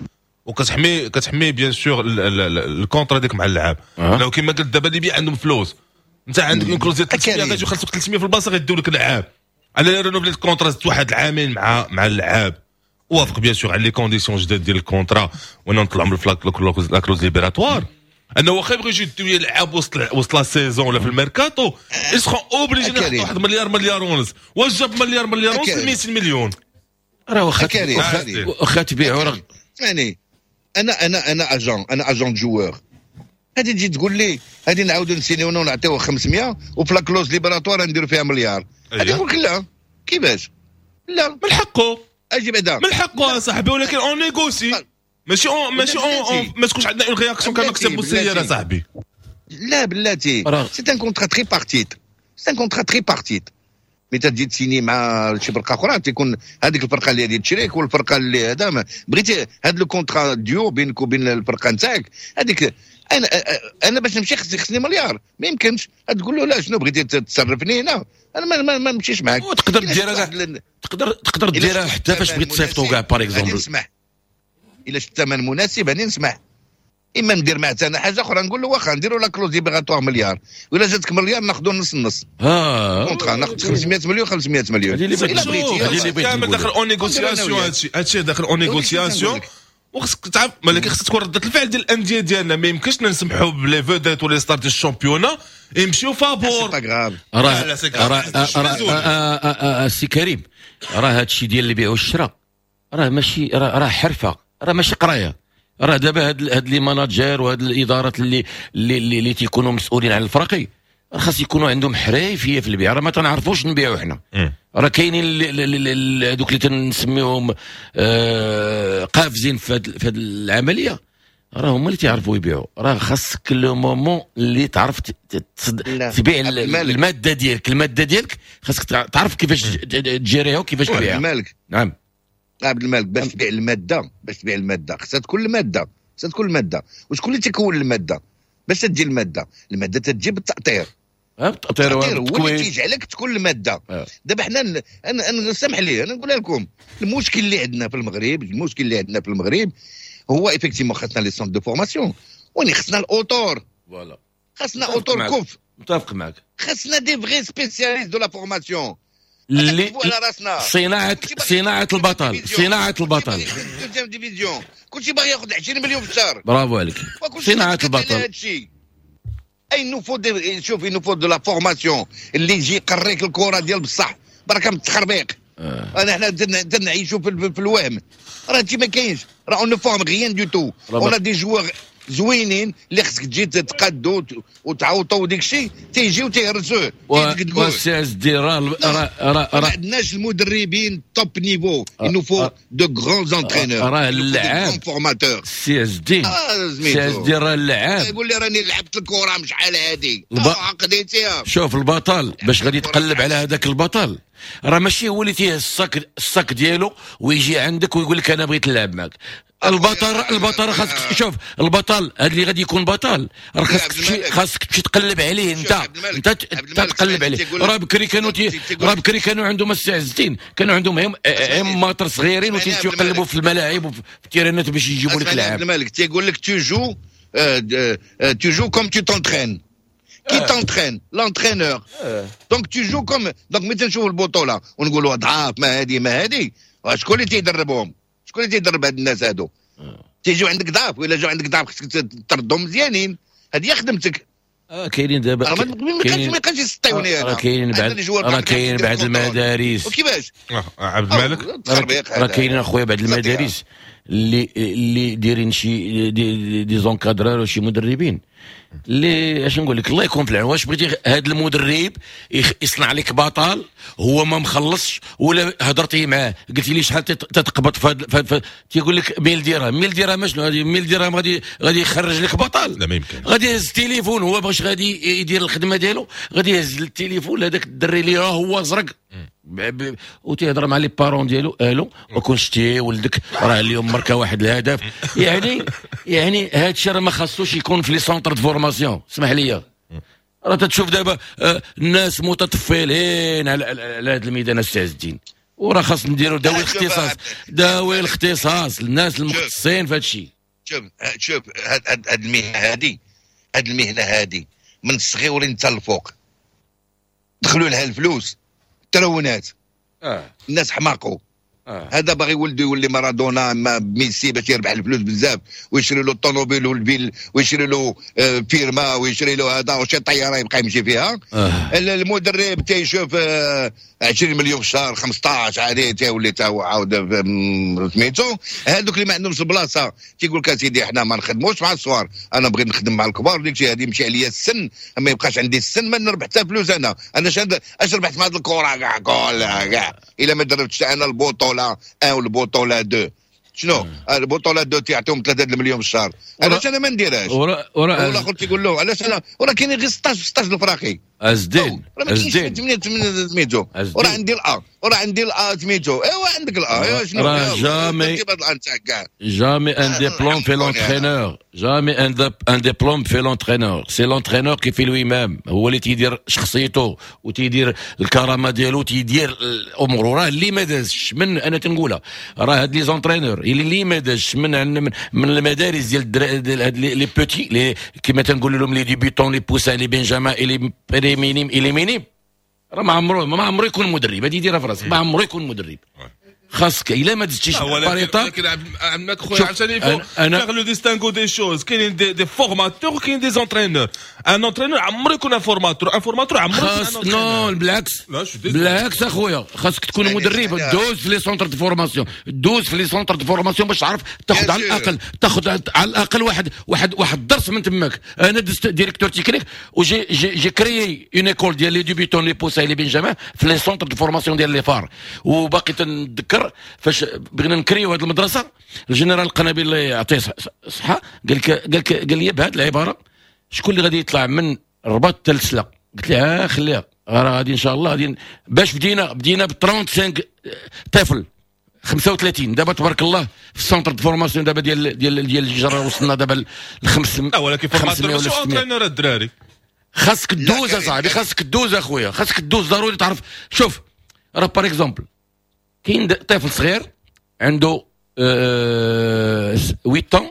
[SPEAKER 3] وكتحمي كتحمي بيان سور الكونتر هذيك مع اللعاب.
[SPEAKER 4] أه.
[SPEAKER 3] لو كيما قلت دابا اللي بيع عندهم فلوس انت عندك اون كلوز ديال ثلاثمية غادي يخلصوك ثلاثمية في البلاصه غيديو لك اللعاب. انا رينوفلي الكونترا واحد العامين مع مع اللعاب وافق بيان سور على لي كونديسيون جداد ديال الكونترا وانا نطلعوا من الفلاك لاكروز ليبيراتوار. انه واخا يبغي يجي يديو يلعب وسط وسط لا سيزون ولا في الميركاتو يسخون اوبليجي نحطوا واحد مليار مليار ونص. واش جاب مليار مليار ونص مئتين مليون
[SPEAKER 4] راه واخا واخا تبيعوا راه.
[SPEAKER 5] اسمعني انا انا انا اجون انا اجون جوور هادي تجي تقول لي هادي نعاودوا نسينيو ونعطيوه خمسمية وفي لاكلوز ليبراتوار نديروا فيها مليار. هادي نقول لك لا كيفاش لا
[SPEAKER 3] من حقه
[SPEAKER 5] اجي بعدا
[SPEAKER 3] من حقه صاحبي ولكن اون نيغوسي ماشي اون ماشي اون ما تكونش عندنا اون رياكسيون كنكتب السياره صاحبي.
[SPEAKER 5] لا بلاتي سي ان كونترا تري بارتيت سي ان كونترا تري بارتيت مي تجي تسيني مع شي فرقه اخرى تيكون هذيك الفرقه اللي غادي تشريك والفرقه اللي هذا بغيتي هذا لو كونترا ديو بينك وبين الفرقه نتاعك هذيك. انا انا باش نمشي خصني خصني مليار ما يمكنش تقول له لا شنو بغيتي تصرفني هنا انا ما, ما, ما نمشيش معاك.
[SPEAKER 4] وتقدر ديرها تقدر تقدر ديرها حتى فاش بغيت تصيفطو كاع باغ اكزومبل.
[SPEAKER 5] نسمح الا شفت الثمن مناسب هاني نسمح. اما ندير معاه انا حاجه اخرى نقول له واخا نديروا لا كلوز ليبيغاتوار مليار ولا جاتك مليار ناخذوا نص نص.
[SPEAKER 4] ها
[SPEAKER 5] كونترا ناخذ خمسمية مليون خمسمية مليون.
[SPEAKER 4] هذه اللي بغيتي هذه اللي بغيتي
[SPEAKER 3] كامل داخل اون نيغوسياسيون. هادشي هادشي داخل اون نيغوسياسيون وخصك تعرف ولكن خصك تكون ردة الفعل ديال الانديه ديالنا. ما يمكنش نسمحوا بلي فوديت ولي ستار ديال الشامبيونا يمشيو فابور.
[SPEAKER 5] راه
[SPEAKER 4] راه سي كريم راه هادشي ديال اللي بيع والشراء راه ماشي راه حرفه راه ماشي قرايه. راه دابا هاد هاد لي ماناجير وهاد الادارات اللي اللي اللي, اللي تيكونوا مسؤولين على الفرقي خاص يكونوا عندهم حريفيه في البيع. راه ما تنعرفوش نبيعوا حنا. راه كاينين هذوك اللي تنسميهم آه قافزين في هاد العمليه راه هما اللي تيعرفوا يبيعوا. راه خاصك لو مومون اللي تعرف تبيع الماده ديالك الماده ديالك خاصك تعرف كيفاش تجيريها وكيفاش تبيعها.
[SPEAKER 5] المالك
[SPEAKER 4] نعم
[SPEAKER 5] عبد الملك باش تبيع الماده باش تبيع الماده خاصها تكون الماده خاصها تكون الماده. وشكون اللي تيكون الماده باش تجي الماده الماده تجي بالتاطير.
[SPEAKER 4] التأطير
[SPEAKER 5] هو اللي تيجعلك تكون الماده. دابا حنا انا انا سامح لي انا نقولها لكم المشكل اللي عندنا في المغرب المشكل اللي عندنا في المغرب هو ايفيكتيمون خاصنا لي سونت دو فورماسيون وني خاصنا الاوتور
[SPEAKER 4] فوالا
[SPEAKER 5] خاصنا اوتور كوف.
[SPEAKER 4] متفق معك.
[SPEAKER 5] خاصنا دي فغي سبيسياليست دو لا فورماسيون
[SPEAKER 4] اللي صناعه صناعه البطل صناعه البطل
[SPEAKER 5] دوزيام ديفيزيون كلشي باغي ياخذ عشرين مليون في الشهر.
[SPEAKER 4] برافو عليك صناعه البطل.
[SPEAKER 5] اي نوفو شوف نوفو دو لا فورماسيون اللي يجي يقريك الكره ديال بصح بركه من التخربيق. انا حنا تنعيشوا في, في الوهم راه هادشي ما كاينش. راه اون فورم غيان دو تو اون دي جوار زوينين اللي خصك تجي تقادو وتعوطوا وديك الشيء تيجيو تيهرسوه
[SPEAKER 4] تقول سي اس دي راه
[SPEAKER 5] راه ما عندناش المدربين توب نيفو انو فو دو غران زونترينور
[SPEAKER 4] راه اللعاب
[SPEAKER 5] فورماتور
[SPEAKER 4] سي اس دي سي اس دي راه اللعاب
[SPEAKER 5] يقول لي راني لعبت الكره مش شحال هادي عقديتيها.
[SPEAKER 4] شوف البطل باش غادي تقلب على هذاك البطل راه ماشي هو اللي تيه الصاك الصاك ديالو ويجي عندك ويقول لك انا بغيت نلعب معك. البطل البطل خاصك شوف البطل هذا اللي غادي يكون بطل راه خاصك تمشي خاصك تمشي تقلب عليه انت انت تقلب عليه. راه بكري كانوا راه بكري كانوا عندهم السي عز الدين كانوا عندهم هم هم ماطر صغيرين وتيجيو يقلبوا في الملاعب وفي التيرانات باش يجيبوا لك لعاب.
[SPEAKER 5] الملك تيقول لك تو جو تو جو كوم تو تونترين كي تونترين لونترينور دونك تو جو كوم دونك ملي تنشوفوا البطوله ونقولوا ضعاف ما هذه ما هذه شكون اللي تيدربهم شكون اللي تيدرب هاد الناس هادو تيجيو عندك ضعف ولا جاو عندك ضعف خصك تردهم مزيانين هذه خدمتك
[SPEAKER 4] اه كاينين دابا
[SPEAKER 5] ما كاينش ما كانش يستيوني
[SPEAKER 4] راه كاينين بعد راه كاينين بعد المدارس
[SPEAKER 5] وكيفاش
[SPEAKER 3] عبد الملك
[SPEAKER 4] راه كاينين اخويا بعد المدارس اللي اللي دايرين شي دي, دي زونكادرور وشي مدربين اللي اش نقول لك الله يكون في العون واش بغيتي هذا المدرب يصنع لك بطل هو ما مخلصش ولا هضرتي معاه قلتي لي شحال تتقبض في تيقول لك مية درهم مية درهم شنو هذه مية درهم غادي غادي يخرج لك بطل
[SPEAKER 3] لا ما يمكن
[SPEAKER 4] غادي يهز التليفون هو باش غادي يدير الخدمه ديالو غادي يهز التليفون لهذاك الدري اللي راه هو زرق وتيهضر مع لي بارون ديالو الو وكون شتي ولدك راه اليوم مركه واحد الهدف يعني يعني هذا الشيء راه ما خاصوش يكون في لي سونتر دو فورماسيون اسمح لي راه تتشوف دابا آه الناس متطفلين على على هذا الميدان استاذ الدين وراه خاص نديروا داوي الاختصاص داوي الاختصاص للناس المختصين في هذا الشيء
[SPEAKER 5] شوف شوف هاد المهنه هذه هاد المهنه هذه من الصغيورين حتى الفوق دخلوا لها الفلوس تلونات
[SPEAKER 4] اه
[SPEAKER 5] الناس حماقوا
[SPEAKER 4] آه.
[SPEAKER 5] هذا باغي ولده يولي مارادونا ما ميسي باش يربح الفلوس بزاف ويشري له الطوموبيل والبيل ويشري له آه فيرما ويشري له هذا وشي طياره يبقى يمشي فيها
[SPEAKER 4] آه.
[SPEAKER 5] المدرب تيشوف آه عشرين مليون في الشهر خمسطاش عادي تيولي تا هو عاود سميتو هذوك اللي ما عندهمش البلاصه تيقول لك اسيدي حنا ما نخدموش مع الصغار انا بغيت نخدم مع الكبار ديك الشيء هذه مشي عليا السن ما يبقاش عندي السن ما نربح حتى فلوس انا انا اش ربحت مع هذه الكره كاع كلها كاع الا ما دربتش انا البطوله واحد والبطوله اثنين شنو البطوله دو تيعطيهم ثلاثة مليون في الشهر علاش انا ما نديرهاش
[SPEAKER 4] ورا ورا
[SPEAKER 5] الاخر تيقول له علاش انا وراه كاينين غير ستاش ستاش الفراقي
[SPEAKER 4] ازدين
[SPEAKER 5] ازدين سميتو وراه عندي الأ وراه عندي الأ سميتو ايوا عندك الأ ايوا شنو
[SPEAKER 4] راه جامي جامي ان ديبلوم في لونترينور جامي ان ان ديبلوم في لونترينور سي لونترينور كي في الامام هو اللي تيدير شخصيته وتيدير الكرامه ديالو تيدير الامور راه اللي ما دازش من انا تنقولها راه هاد لي زونترينور اللي ما دازش من من, من المدارس ديال هاد لي بوتي لي كيما تنقول لهم لي ديبيتون لي بوسان لي بنجامان لي مينيم الى مينيم راه ما عمره ما عمره يكون مدرب هذه يديرها في راسك ما عمره يكون مدرب خاصك الا ما دزتيش
[SPEAKER 3] باريطا ولكن عندك خويا عشان يفو فيغ لو ديستانغو دي شوز كاينين دي, دي فورماتور وكاين دي زونترينور ان انترينور عمره يكون ان فورماتور ان فورماتور عمره
[SPEAKER 4] خاص نو بالعكس بالعكس اخويا خاصك تكون مدرب دوز في لي سونتر دو فورماسيون دوز في لي سونتر دو فورماسيون باش تعرف تاخذ على الاقل تاخذ على الاقل واحد واحد واحد الدرس من تماك انا دزت ديريكتور تكنيك وجي جي, جي كريي اون ايكول ديال لي ديبيتون لي بوساي لي بنجامان في لي سونتر دو فورماسيون ديال لي فار وباقي تنذكر فاش بغينا نكريو هذه المدرسه الجنرال القنابل الله يعطيه الصحه قال لك قال لك قال لي بهذه العباره شكون اللي غادي يطلع من الرباط حتى للسلا قلت له ها خليها راه غادي ان شاء الله غادي باش بدينا بدينا ب خمسة وثلاثين طفل خمسة وثلاثين دابا تبارك الله في السونتر دو فورماسيون دابا ديال ديال ديال الجره وصلنا دابا ل خمسمية
[SPEAKER 3] ولكن فورماتور ماشي اونترينور الدراري
[SPEAKER 4] خاصك تدوز اصاحبي خاصك تدوز اخويا خاصك تدوز ضروري تعرف شوف راه بار اكزومبل كاين طفل صغير عنده ثمانية طون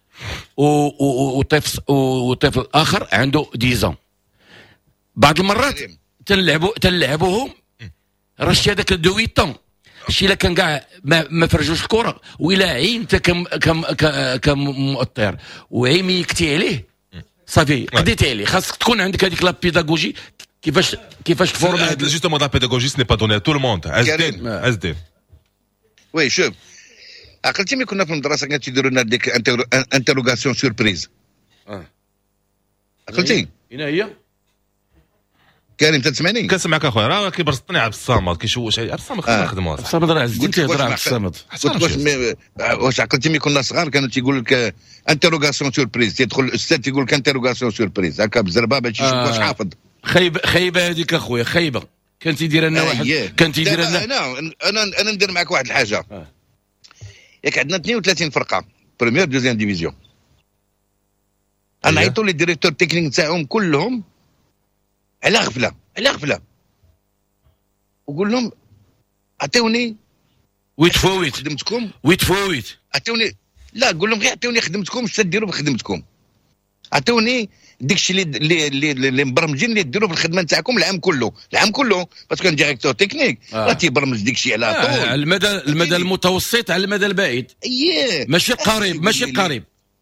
[SPEAKER 4] وطفل وطفل اخر عنده عشرة بعض المرات تنلعبوا تنلعبوهم راه شتي هذاك دو ثمانية طون شي الا كان كاع ما, ما فرجوش الكره ولا عين انت كم كم كمؤطر وعيميكتي عليه صافي قضيتي عليه خاصك تكون عندك هذيك لا بيداغوجي كيفاش كيفاش تفورمي
[SPEAKER 3] جوستومون لا بيداغوجي سني با دوني ا تو لو موند ازدين ازدين
[SPEAKER 5] وي شوف عقلتي ملي كنا في المدرسه كانوا تيديروا لنا ديك انتروغاسيون سوربريز
[SPEAKER 4] اه
[SPEAKER 5] عقلتي
[SPEAKER 4] هنا هي
[SPEAKER 5] كريم تسمعني
[SPEAKER 3] كنسمعك اخويا راه كيبرسطني عبد الصمد كيشوش عبد الصمد خلينا نخدموا
[SPEAKER 4] عبد الصمد راه عزيزتي تهضر عبد الصمد
[SPEAKER 5] واش واش عقلتي ملي كنا صغار كانوا تيقول لك انتروغاسيون سوربريز تيدخل الاستاذ تيقول لك انتروغاسيون سوربريز هكا بزربه باش يشوف واش حافظ
[SPEAKER 4] خايبه خايبه هذيك اخويا خايبه كان تيدير لنا واحد كان تيدير لنا
[SPEAKER 5] انا انا انا ندير معك واحد الحاجه ياك عندنا اثنين وثلاثين فرقه بريمير دوزيام ديفيزيون انا عيطوا لي الديريكتور تكنيك تاعهم كلهم على غفله على غفله وقول لهم عطيوني
[SPEAKER 4] ويت فويت
[SPEAKER 5] خدمتكم
[SPEAKER 4] ويت فويت
[SPEAKER 5] عطيوني لا قول لهم غير عطيوني خدمتكم اش تديروا بخدمتكم عطوني داكشي اللي اللي اللي, اللي مبرمجين اللي ديروا في الخدمه نتاعكم العام كله العام كله باسكو كان ديريكتور تكنيك راه تيبرمج داكشي على طول
[SPEAKER 4] آه المدى المدى المتوسط على المدى البعيد.
[SPEAKER 5] اييه
[SPEAKER 4] ماشي قريب ماشي قريب.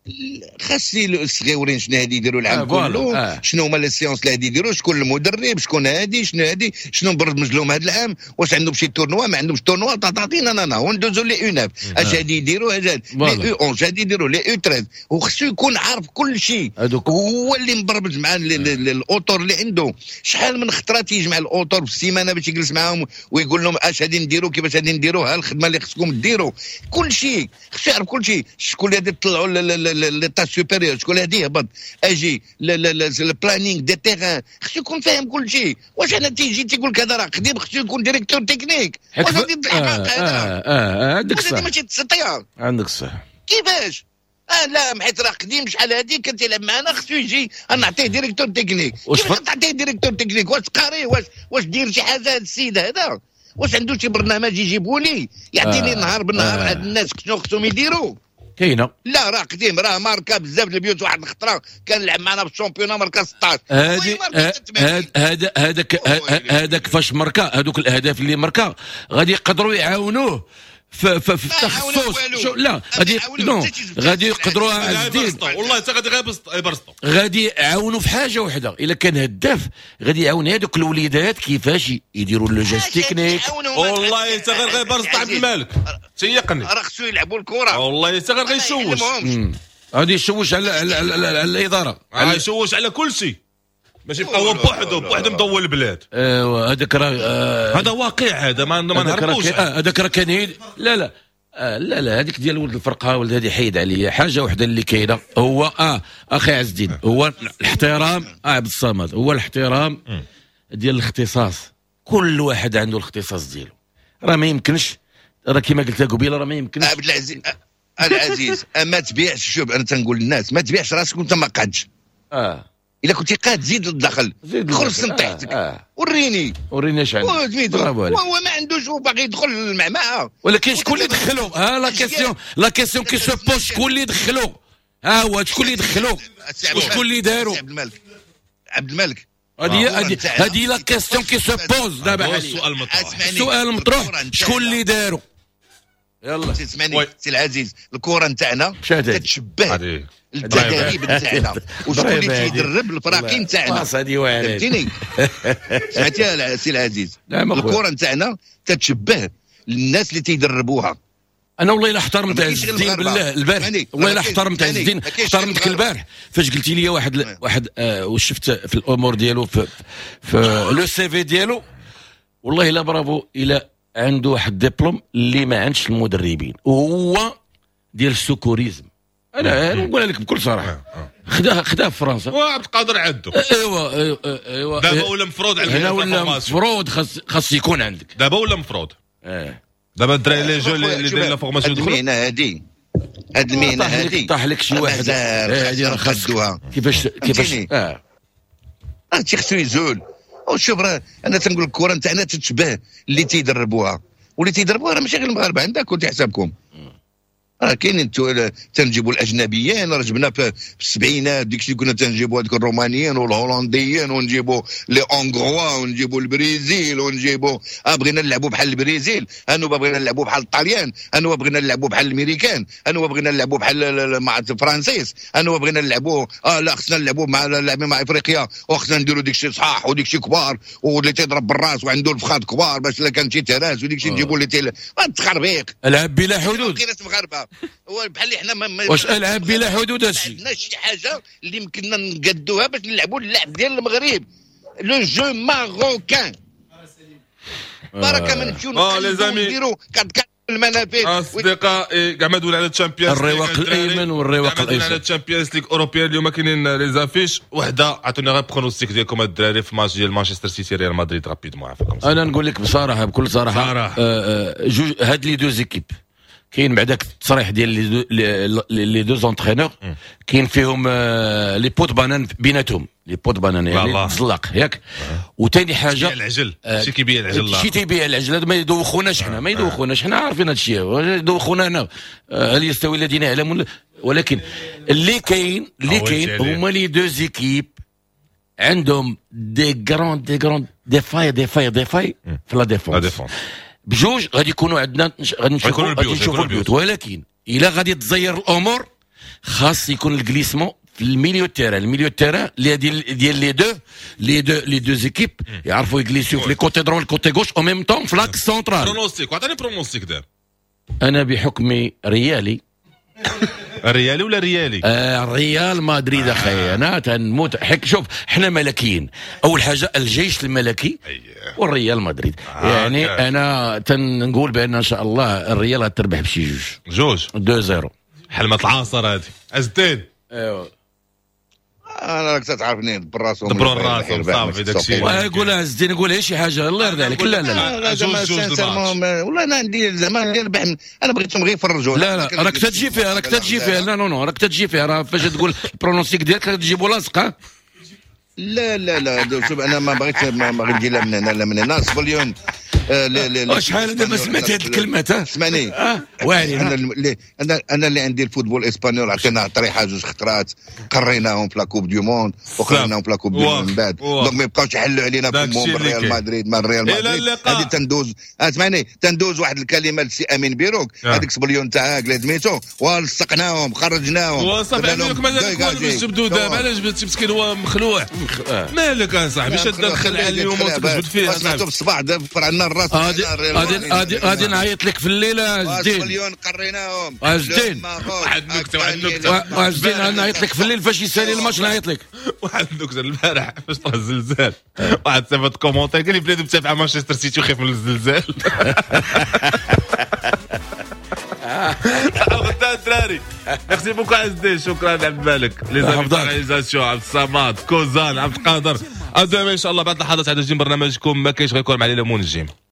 [SPEAKER 5] خاصي الصغيورين شنو هادي يديروا العام
[SPEAKER 4] آه
[SPEAKER 5] كله
[SPEAKER 4] آه.
[SPEAKER 5] شنو هما لي سيونس اللي غادي يديروا شكون المدرب شكون هادي شنو هادي شنو مبرمج لهم هذا العام واش عندهم شي تورنوا ما عندهمش تورنوا تعطينا انا وندوزوا لي اوناف اش غادي يديروا هذا لي او احد غادي يديروا لي او ثلاثة وخصو يكون عارف كل شيء هو اللي مبرمج مع الاوتور اللي عنده. شحال من خطره تيجمع الاوتور في السيمانه باش يجلس معاهم ويقول لهم اش غادي نديروا كيفاش غادي نديروا ها الخدمه اللي خصكم ديروا كل شيء خصو يعرف كل شيء شكون اللي غادي يطلعوا لي تاش سوبر شكون هادي هبط اجي البلانينغ دي تيغان خصو يكون فاهم كل شيء. واش انا تيجي تيقول لك هذا راه قديم خصو يكون ديريكتور تكنيك واش غادي الحماق هذا
[SPEAKER 4] عندك صح
[SPEAKER 5] ماشي تستطيع
[SPEAKER 4] عندك صح
[SPEAKER 5] كيفاش اه لا حيت راه قديم شحال هادي كان تيلعب معنا خصو يجي نعطيه ديريكتور تكنيك كيفاش تعطيه ديريكتور تكنيك واش قاري واش واش دير شي حاجه هذا السيد هذا واش عنده شي برنامج يجيبوا لي يعطيني
[SPEAKER 4] آه.
[SPEAKER 5] نهار بالنهار
[SPEAKER 4] آه.
[SPEAKER 5] هاد الناس شنو خصهم يديروا
[SPEAKER 4] كاينه.
[SPEAKER 5] لا راه قديم راه ماركا بزاف البيوت واحد الخطره كان لعب معنا في الشامبيونا ماركا ستطاش
[SPEAKER 4] هادي هذا هذاك هذاك فاش مركا هذوك الاهداف اللي مركا غادي يقدروا يعاونوه في في في التخصص لا غادي نو غادي يقدروا عزيز
[SPEAKER 3] والله حتى غادي غير يبرسطوا
[SPEAKER 4] غادي يعاونوا في حاجه وحده الا كان هداف غادي يعاون هذوك الوليدات كيفاش يديروا لو جيست تكنيك.
[SPEAKER 3] والله حتى غير غيبرسط عبد الملك تيقني
[SPEAKER 5] راه خصو يلعبوا الكره
[SPEAKER 3] والله حتى غير غيشوش
[SPEAKER 4] غادي يشوش على على, على, على الاداره
[SPEAKER 3] يشوش على كل شيء ماشي يبقى هو بوحدو بوحدو مدور البلاد.
[SPEAKER 4] ايوا هذاك راه
[SPEAKER 3] هذا واقع هذا ما ما نهربوش
[SPEAKER 4] هذاك راه كان لا لا آه لا لا هذيك ديال ولد الفرقه ولد هذه حيد عليا حاجه وحده اللي كاينه هو اه اخي عز الدين هو الاحترام اه عبد الصمد هو الاحترام ديال الاختصاص. كل واحد عنده الاختصاص ديالو راه ما يمكنش راه كما قلت لك قبيله راه ما يمكنش
[SPEAKER 5] عبد العزيز العزيز ما تبيعش شوف انا تنقول للناس ما تبيعش راسك وانت ما قادش
[SPEAKER 4] اه
[SPEAKER 5] الا كنتي قاد زيد للداخل خرج من تحتك آه. وريني
[SPEAKER 4] وريني اش عندك
[SPEAKER 5] هو ما عندوش هو باغي يدخل المعمعه
[SPEAKER 4] ولكن شكون اللي دخلو ها لا كيسيون لا كيسيون كي سو بوز شكون اللي دخلو ها هو شكون اللي دخلو وشكون اللي داروا
[SPEAKER 5] عبد الملك عبد الملك
[SPEAKER 4] هذه هذه هذه لا كيسيون كي سو بوز دابا
[SPEAKER 3] السؤال مطروح
[SPEAKER 4] السؤال مطروح شكون اللي داروا يلا
[SPEAKER 5] تسمعني سي العزيز الكره نتاعنا تتشبه التدريب نتاعنا وشكون اللي تيدرب الفراقي نتاعنا فهمتيني سمعتي يا سي العزيز الكره نتاعنا تتشبه الناس اللي تيدربوها.
[SPEAKER 4] انا والله الا احترمت عز الدين بالله البارح والله الا احترمت عز الدين احترمتك البارح فاش قلتي لي واحد واحد آه وشفت في الامور ديالو في في لو سي في ديالو والله الا برافو الى عنده واحد ديبلوم اللي ما عندش المدربين وهو ديال السكوريزم. انا نقول لك بكل صراحه خداه خداه في فرنسا
[SPEAKER 3] وعبد القادر عنده
[SPEAKER 4] ايوا ايوا ايوا
[SPEAKER 3] دابا ولا مفروض على
[SPEAKER 4] هنا ولا مفروض خاص خاص يكون عندك
[SPEAKER 3] دابا ولا مفروض
[SPEAKER 4] اه
[SPEAKER 3] دابا الدراري لي جو اللي دايرين لا فورماسيون
[SPEAKER 5] يدخلوا المهنه هذه هاد المهنه هذه
[SPEAKER 4] طاح لك شي واحد
[SPEAKER 5] هذه راه خدوها
[SPEAKER 4] كيفاش كيفاش
[SPEAKER 5] اه اه تيخصو يزول وشوف راه انا تنقول لك الكره نتاعنا تتشبه اللي تيدربوها واللي تيدربوها راه ماشي غير المغاربه عندك كنت حسابكم راه كاينين تنجيبوا الاجنبيين راه جبنا في السبعينات ديك الشيء كنا تنجيبوا هذوك الرومانيين والهولنديين ونجيبوا لي اونغروا ونجيبوا البرازيل ونجيبوا اه بغينا نلعبوا بحال البرازيل انو بغينا نلعبوا بحال الطاليان انو بغينا نلعبوا بحال الامريكان انو بغينا نلعبوا بحال مع الفرنسيس انو بغينا نلعبوا اه لا خصنا نلعبوا مع لاعبين مع افريقيا وخصنا نديروا ديك الشيء صحاح وديك الشيء كبار واللي تيضرب بالراس وعنده الفخاد كبار باش الا كان شي تراس وديك الشيء نجيبوا اللي تي تخربيق
[SPEAKER 4] العب بلا حدود
[SPEAKER 5] كاين مغاربه هو بحال اللي حنا ما
[SPEAKER 4] واش العاب بلا حدود هادشي
[SPEAKER 5] عندنا شي حاجه اللي يمكننا نقدوها باش نلعبوا اللعب ديال المغرب لو جو ماروكان بركه من نمشيو نديروا كاد المنافذ
[SPEAKER 3] اصدقائي كاع ما دوينا على الشامبيونز
[SPEAKER 4] الرواق الايمن والرواق الايسر
[SPEAKER 3] على الشامبيونز ليغ اوروبيان اليوم كاينين لي زافيش وحده عطونا غير برونوستيك ديالكم الدراري في ماتش ديال مانشستر سيتي ريال مدريد رابيدمون عافاكم.
[SPEAKER 4] انا نقول لك بصراحه بكل صراحه
[SPEAKER 3] صراحة.
[SPEAKER 4] آه جوج هاد لي دو زيكيب كاين بعداك التصريح ديال لي دو زونترينور كاين فيهم آه لي بوت بانان بيناتهم لي بوت بانان يعني تزلق ياك وثاني حاجه
[SPEAKER 3] العجل شي كيبيع العجل
[SPEAKER 4] شي تيبيع العجل هذا ما يدوخوناش حنا ما يدوخوناش حنا عارفين هذا الشيء يدوخونا هنا هل يستوي الذين يعلمون ولكن اللي كاين اللي
[SPEAKER 3] عودتي
[SPEAKER 4] كاين
[SPEAKER 3] عليه.
[SPEAKER 4] هما لي دو زيكيب عندهم دي غراند دي غراند دي فاي دي فاي دي فاي في لا
[SPEAKER 3] لا
[SPEAKER 4] ديفونس.
[SPEAKER 3] ديفونس
[SPEAKER 4] بجوج غادي يكونوا عندنا غادي نشوفوا
[SPEAKER 3] غيكونوا البيوت،
[SPEAKER 4] غادي نشوفوا
[SPEAKER 3] غيكونوا
[SPEAKER 4] البيوت،
[SPEAKER 3] البيوت.
[SPEAKER 4] ولكن الا غادي تزير الامور خاص يكون الجليسمون في الميليو تيران الميليو تيران اللي ديال ديال لي دو لي دو لي دو زيكيب يعرفوا يجليسيو في لي كوتي درون الكوتي غوش او ميم طون في لاكس سونترال.
[SPEAKER 3] برونوستيك وعطيني برونوستيك دار
[SPEAKER 4] انا بحكم ريالي
[SPEAKER 3] الريالي ولا ريالي؟
[SPEAKER 4] آه ريال مدريد اخي انا تنموت حك شوف احنا ملكيين. اول حاجه الجيش الملكي والريال مدريد
[SPEAKER 3] آه
[SPEAKER 4] يعني
[SPEAKER 3] كان.
[SPEAKER 4] انا تنقول بان ان شاء الله الريال غتربح بشي جوج
[SPEAKER 3] جوج
[SPEAKER 4] اثنين صفر.
[SPEAKER 3] حلمة العاصر هذه ازدين
[SPEAKER 4] ايوا
[SPEAKER 5] انا راك تعرفني دبر راسهم
[SPEAKER 3] دبروا راسهم صافي داكشي.
[SPEAKER 4] ويقول الزين نقول شي حاجه الله يرضي عليك. لا لا لا
[SPEAKER 5] لا زعما
[SPEAKER 3] جوج- جوج
[SPEAKER 5] سانسيرمون والله انا عندي زعما نربح من- انا بغيتهم غير يفرجوا.
[SPEAKER 4] لا لا راك تجي فيها راك تجي فيها لا نو نو راك تجي فيها راه فاش تقول البرونوستيك ديالك تجيبوا لاصق ها.
[SPEAKER 5] لا لا لا شوف انا ما بغيتش ما ما غندي لا من هنا لا من هنا سبليون. آه، لا لا لا
[SPEAKER 4] شحال دابا سمعت هاد الكلمات ها.
[SPEAKER 5] اسمعني
[SPEAKER 4] اه واعرين
[SPEAKER 5] انا
[SPEAKER 4] ها.
[SPEAKER 5] اللي انا انا اللي عندي الفوتبول الاسبانيول عطينا طريحه جوج خطرات قريناهم في لاكوب دو موند وقريناهم في لاكوب دو
[SPEAKER 3] واه،
[SPEAKER 5] موند من بعد
[SPEAKER 3] واه.
[SPEAKER 5] دونك ما يبقاوش يحلوا علينا
[SPEAKER 3] داكشي
[SPEAKER 5] كومون
[SPEAKER 3] اللي
[SPEAKER 5] بالريال
[SPEAKER 3] كاين.
[SPEAKER 5] مدريد ما الريال
[SPEAKER 3] إلى
[SPEAKER 5] مدريد.
[SPEAKER 3] اللقاء.
[SPEAKER 5] هذه تندوز اسمعني تندوز واحد الكلمه لسي امين بيروك
[SPEAKER 3] آه.
[SPEAKER 5] هذيك سبليون تاعك اللي سميتو ولصقناهم خرجناهم
[SPEAKER 3] وصافي
[SPEAKER 5] قلنا لهم
[SPEAKER 3] عندك مازال كون باش تبدو دابا علاش بنتي مسكين هو مخلوع
[SPEAKER 4] آه.
[SPEAKER 3] مالك اصاحبي شاد الخلع اليوم وتكذب فيه
[SPEAKER 5] سمعتو بالصباح دفر عنا الراس
[SPEAKER 4] غادي غادي غادي غادي نعيط لك في الليله زدين
[SPEAKER 5] مليون قريناهم
[SPEAKER 4] زدين.
[SPEAKER 3] واحد النكتة، واحد النكتة.
[SPEAKER 4] واجدين انا نعيط لك في الليل فاش يسالي الماتش نعيط لك.
[SPEAKER 3] واحد النكته البارح فاش طرا الزلزال واحد صيفط كومونتير قال لي بلادو متابعه مانشستر سيتي وخايف من الزلزال. غدا الدراري ميرسي بوكو عزيزي شكرا عبد الملك لي زامي
[SPEAKER 4] حفظك.
[SPEAKER 3] رياليزاسيون عبد الصمد كوزان عبد القادر ادم ان شاء الله بعد لحظات عاد جيم برنامجكم ما كاينش غيكون مع ليلى منجم.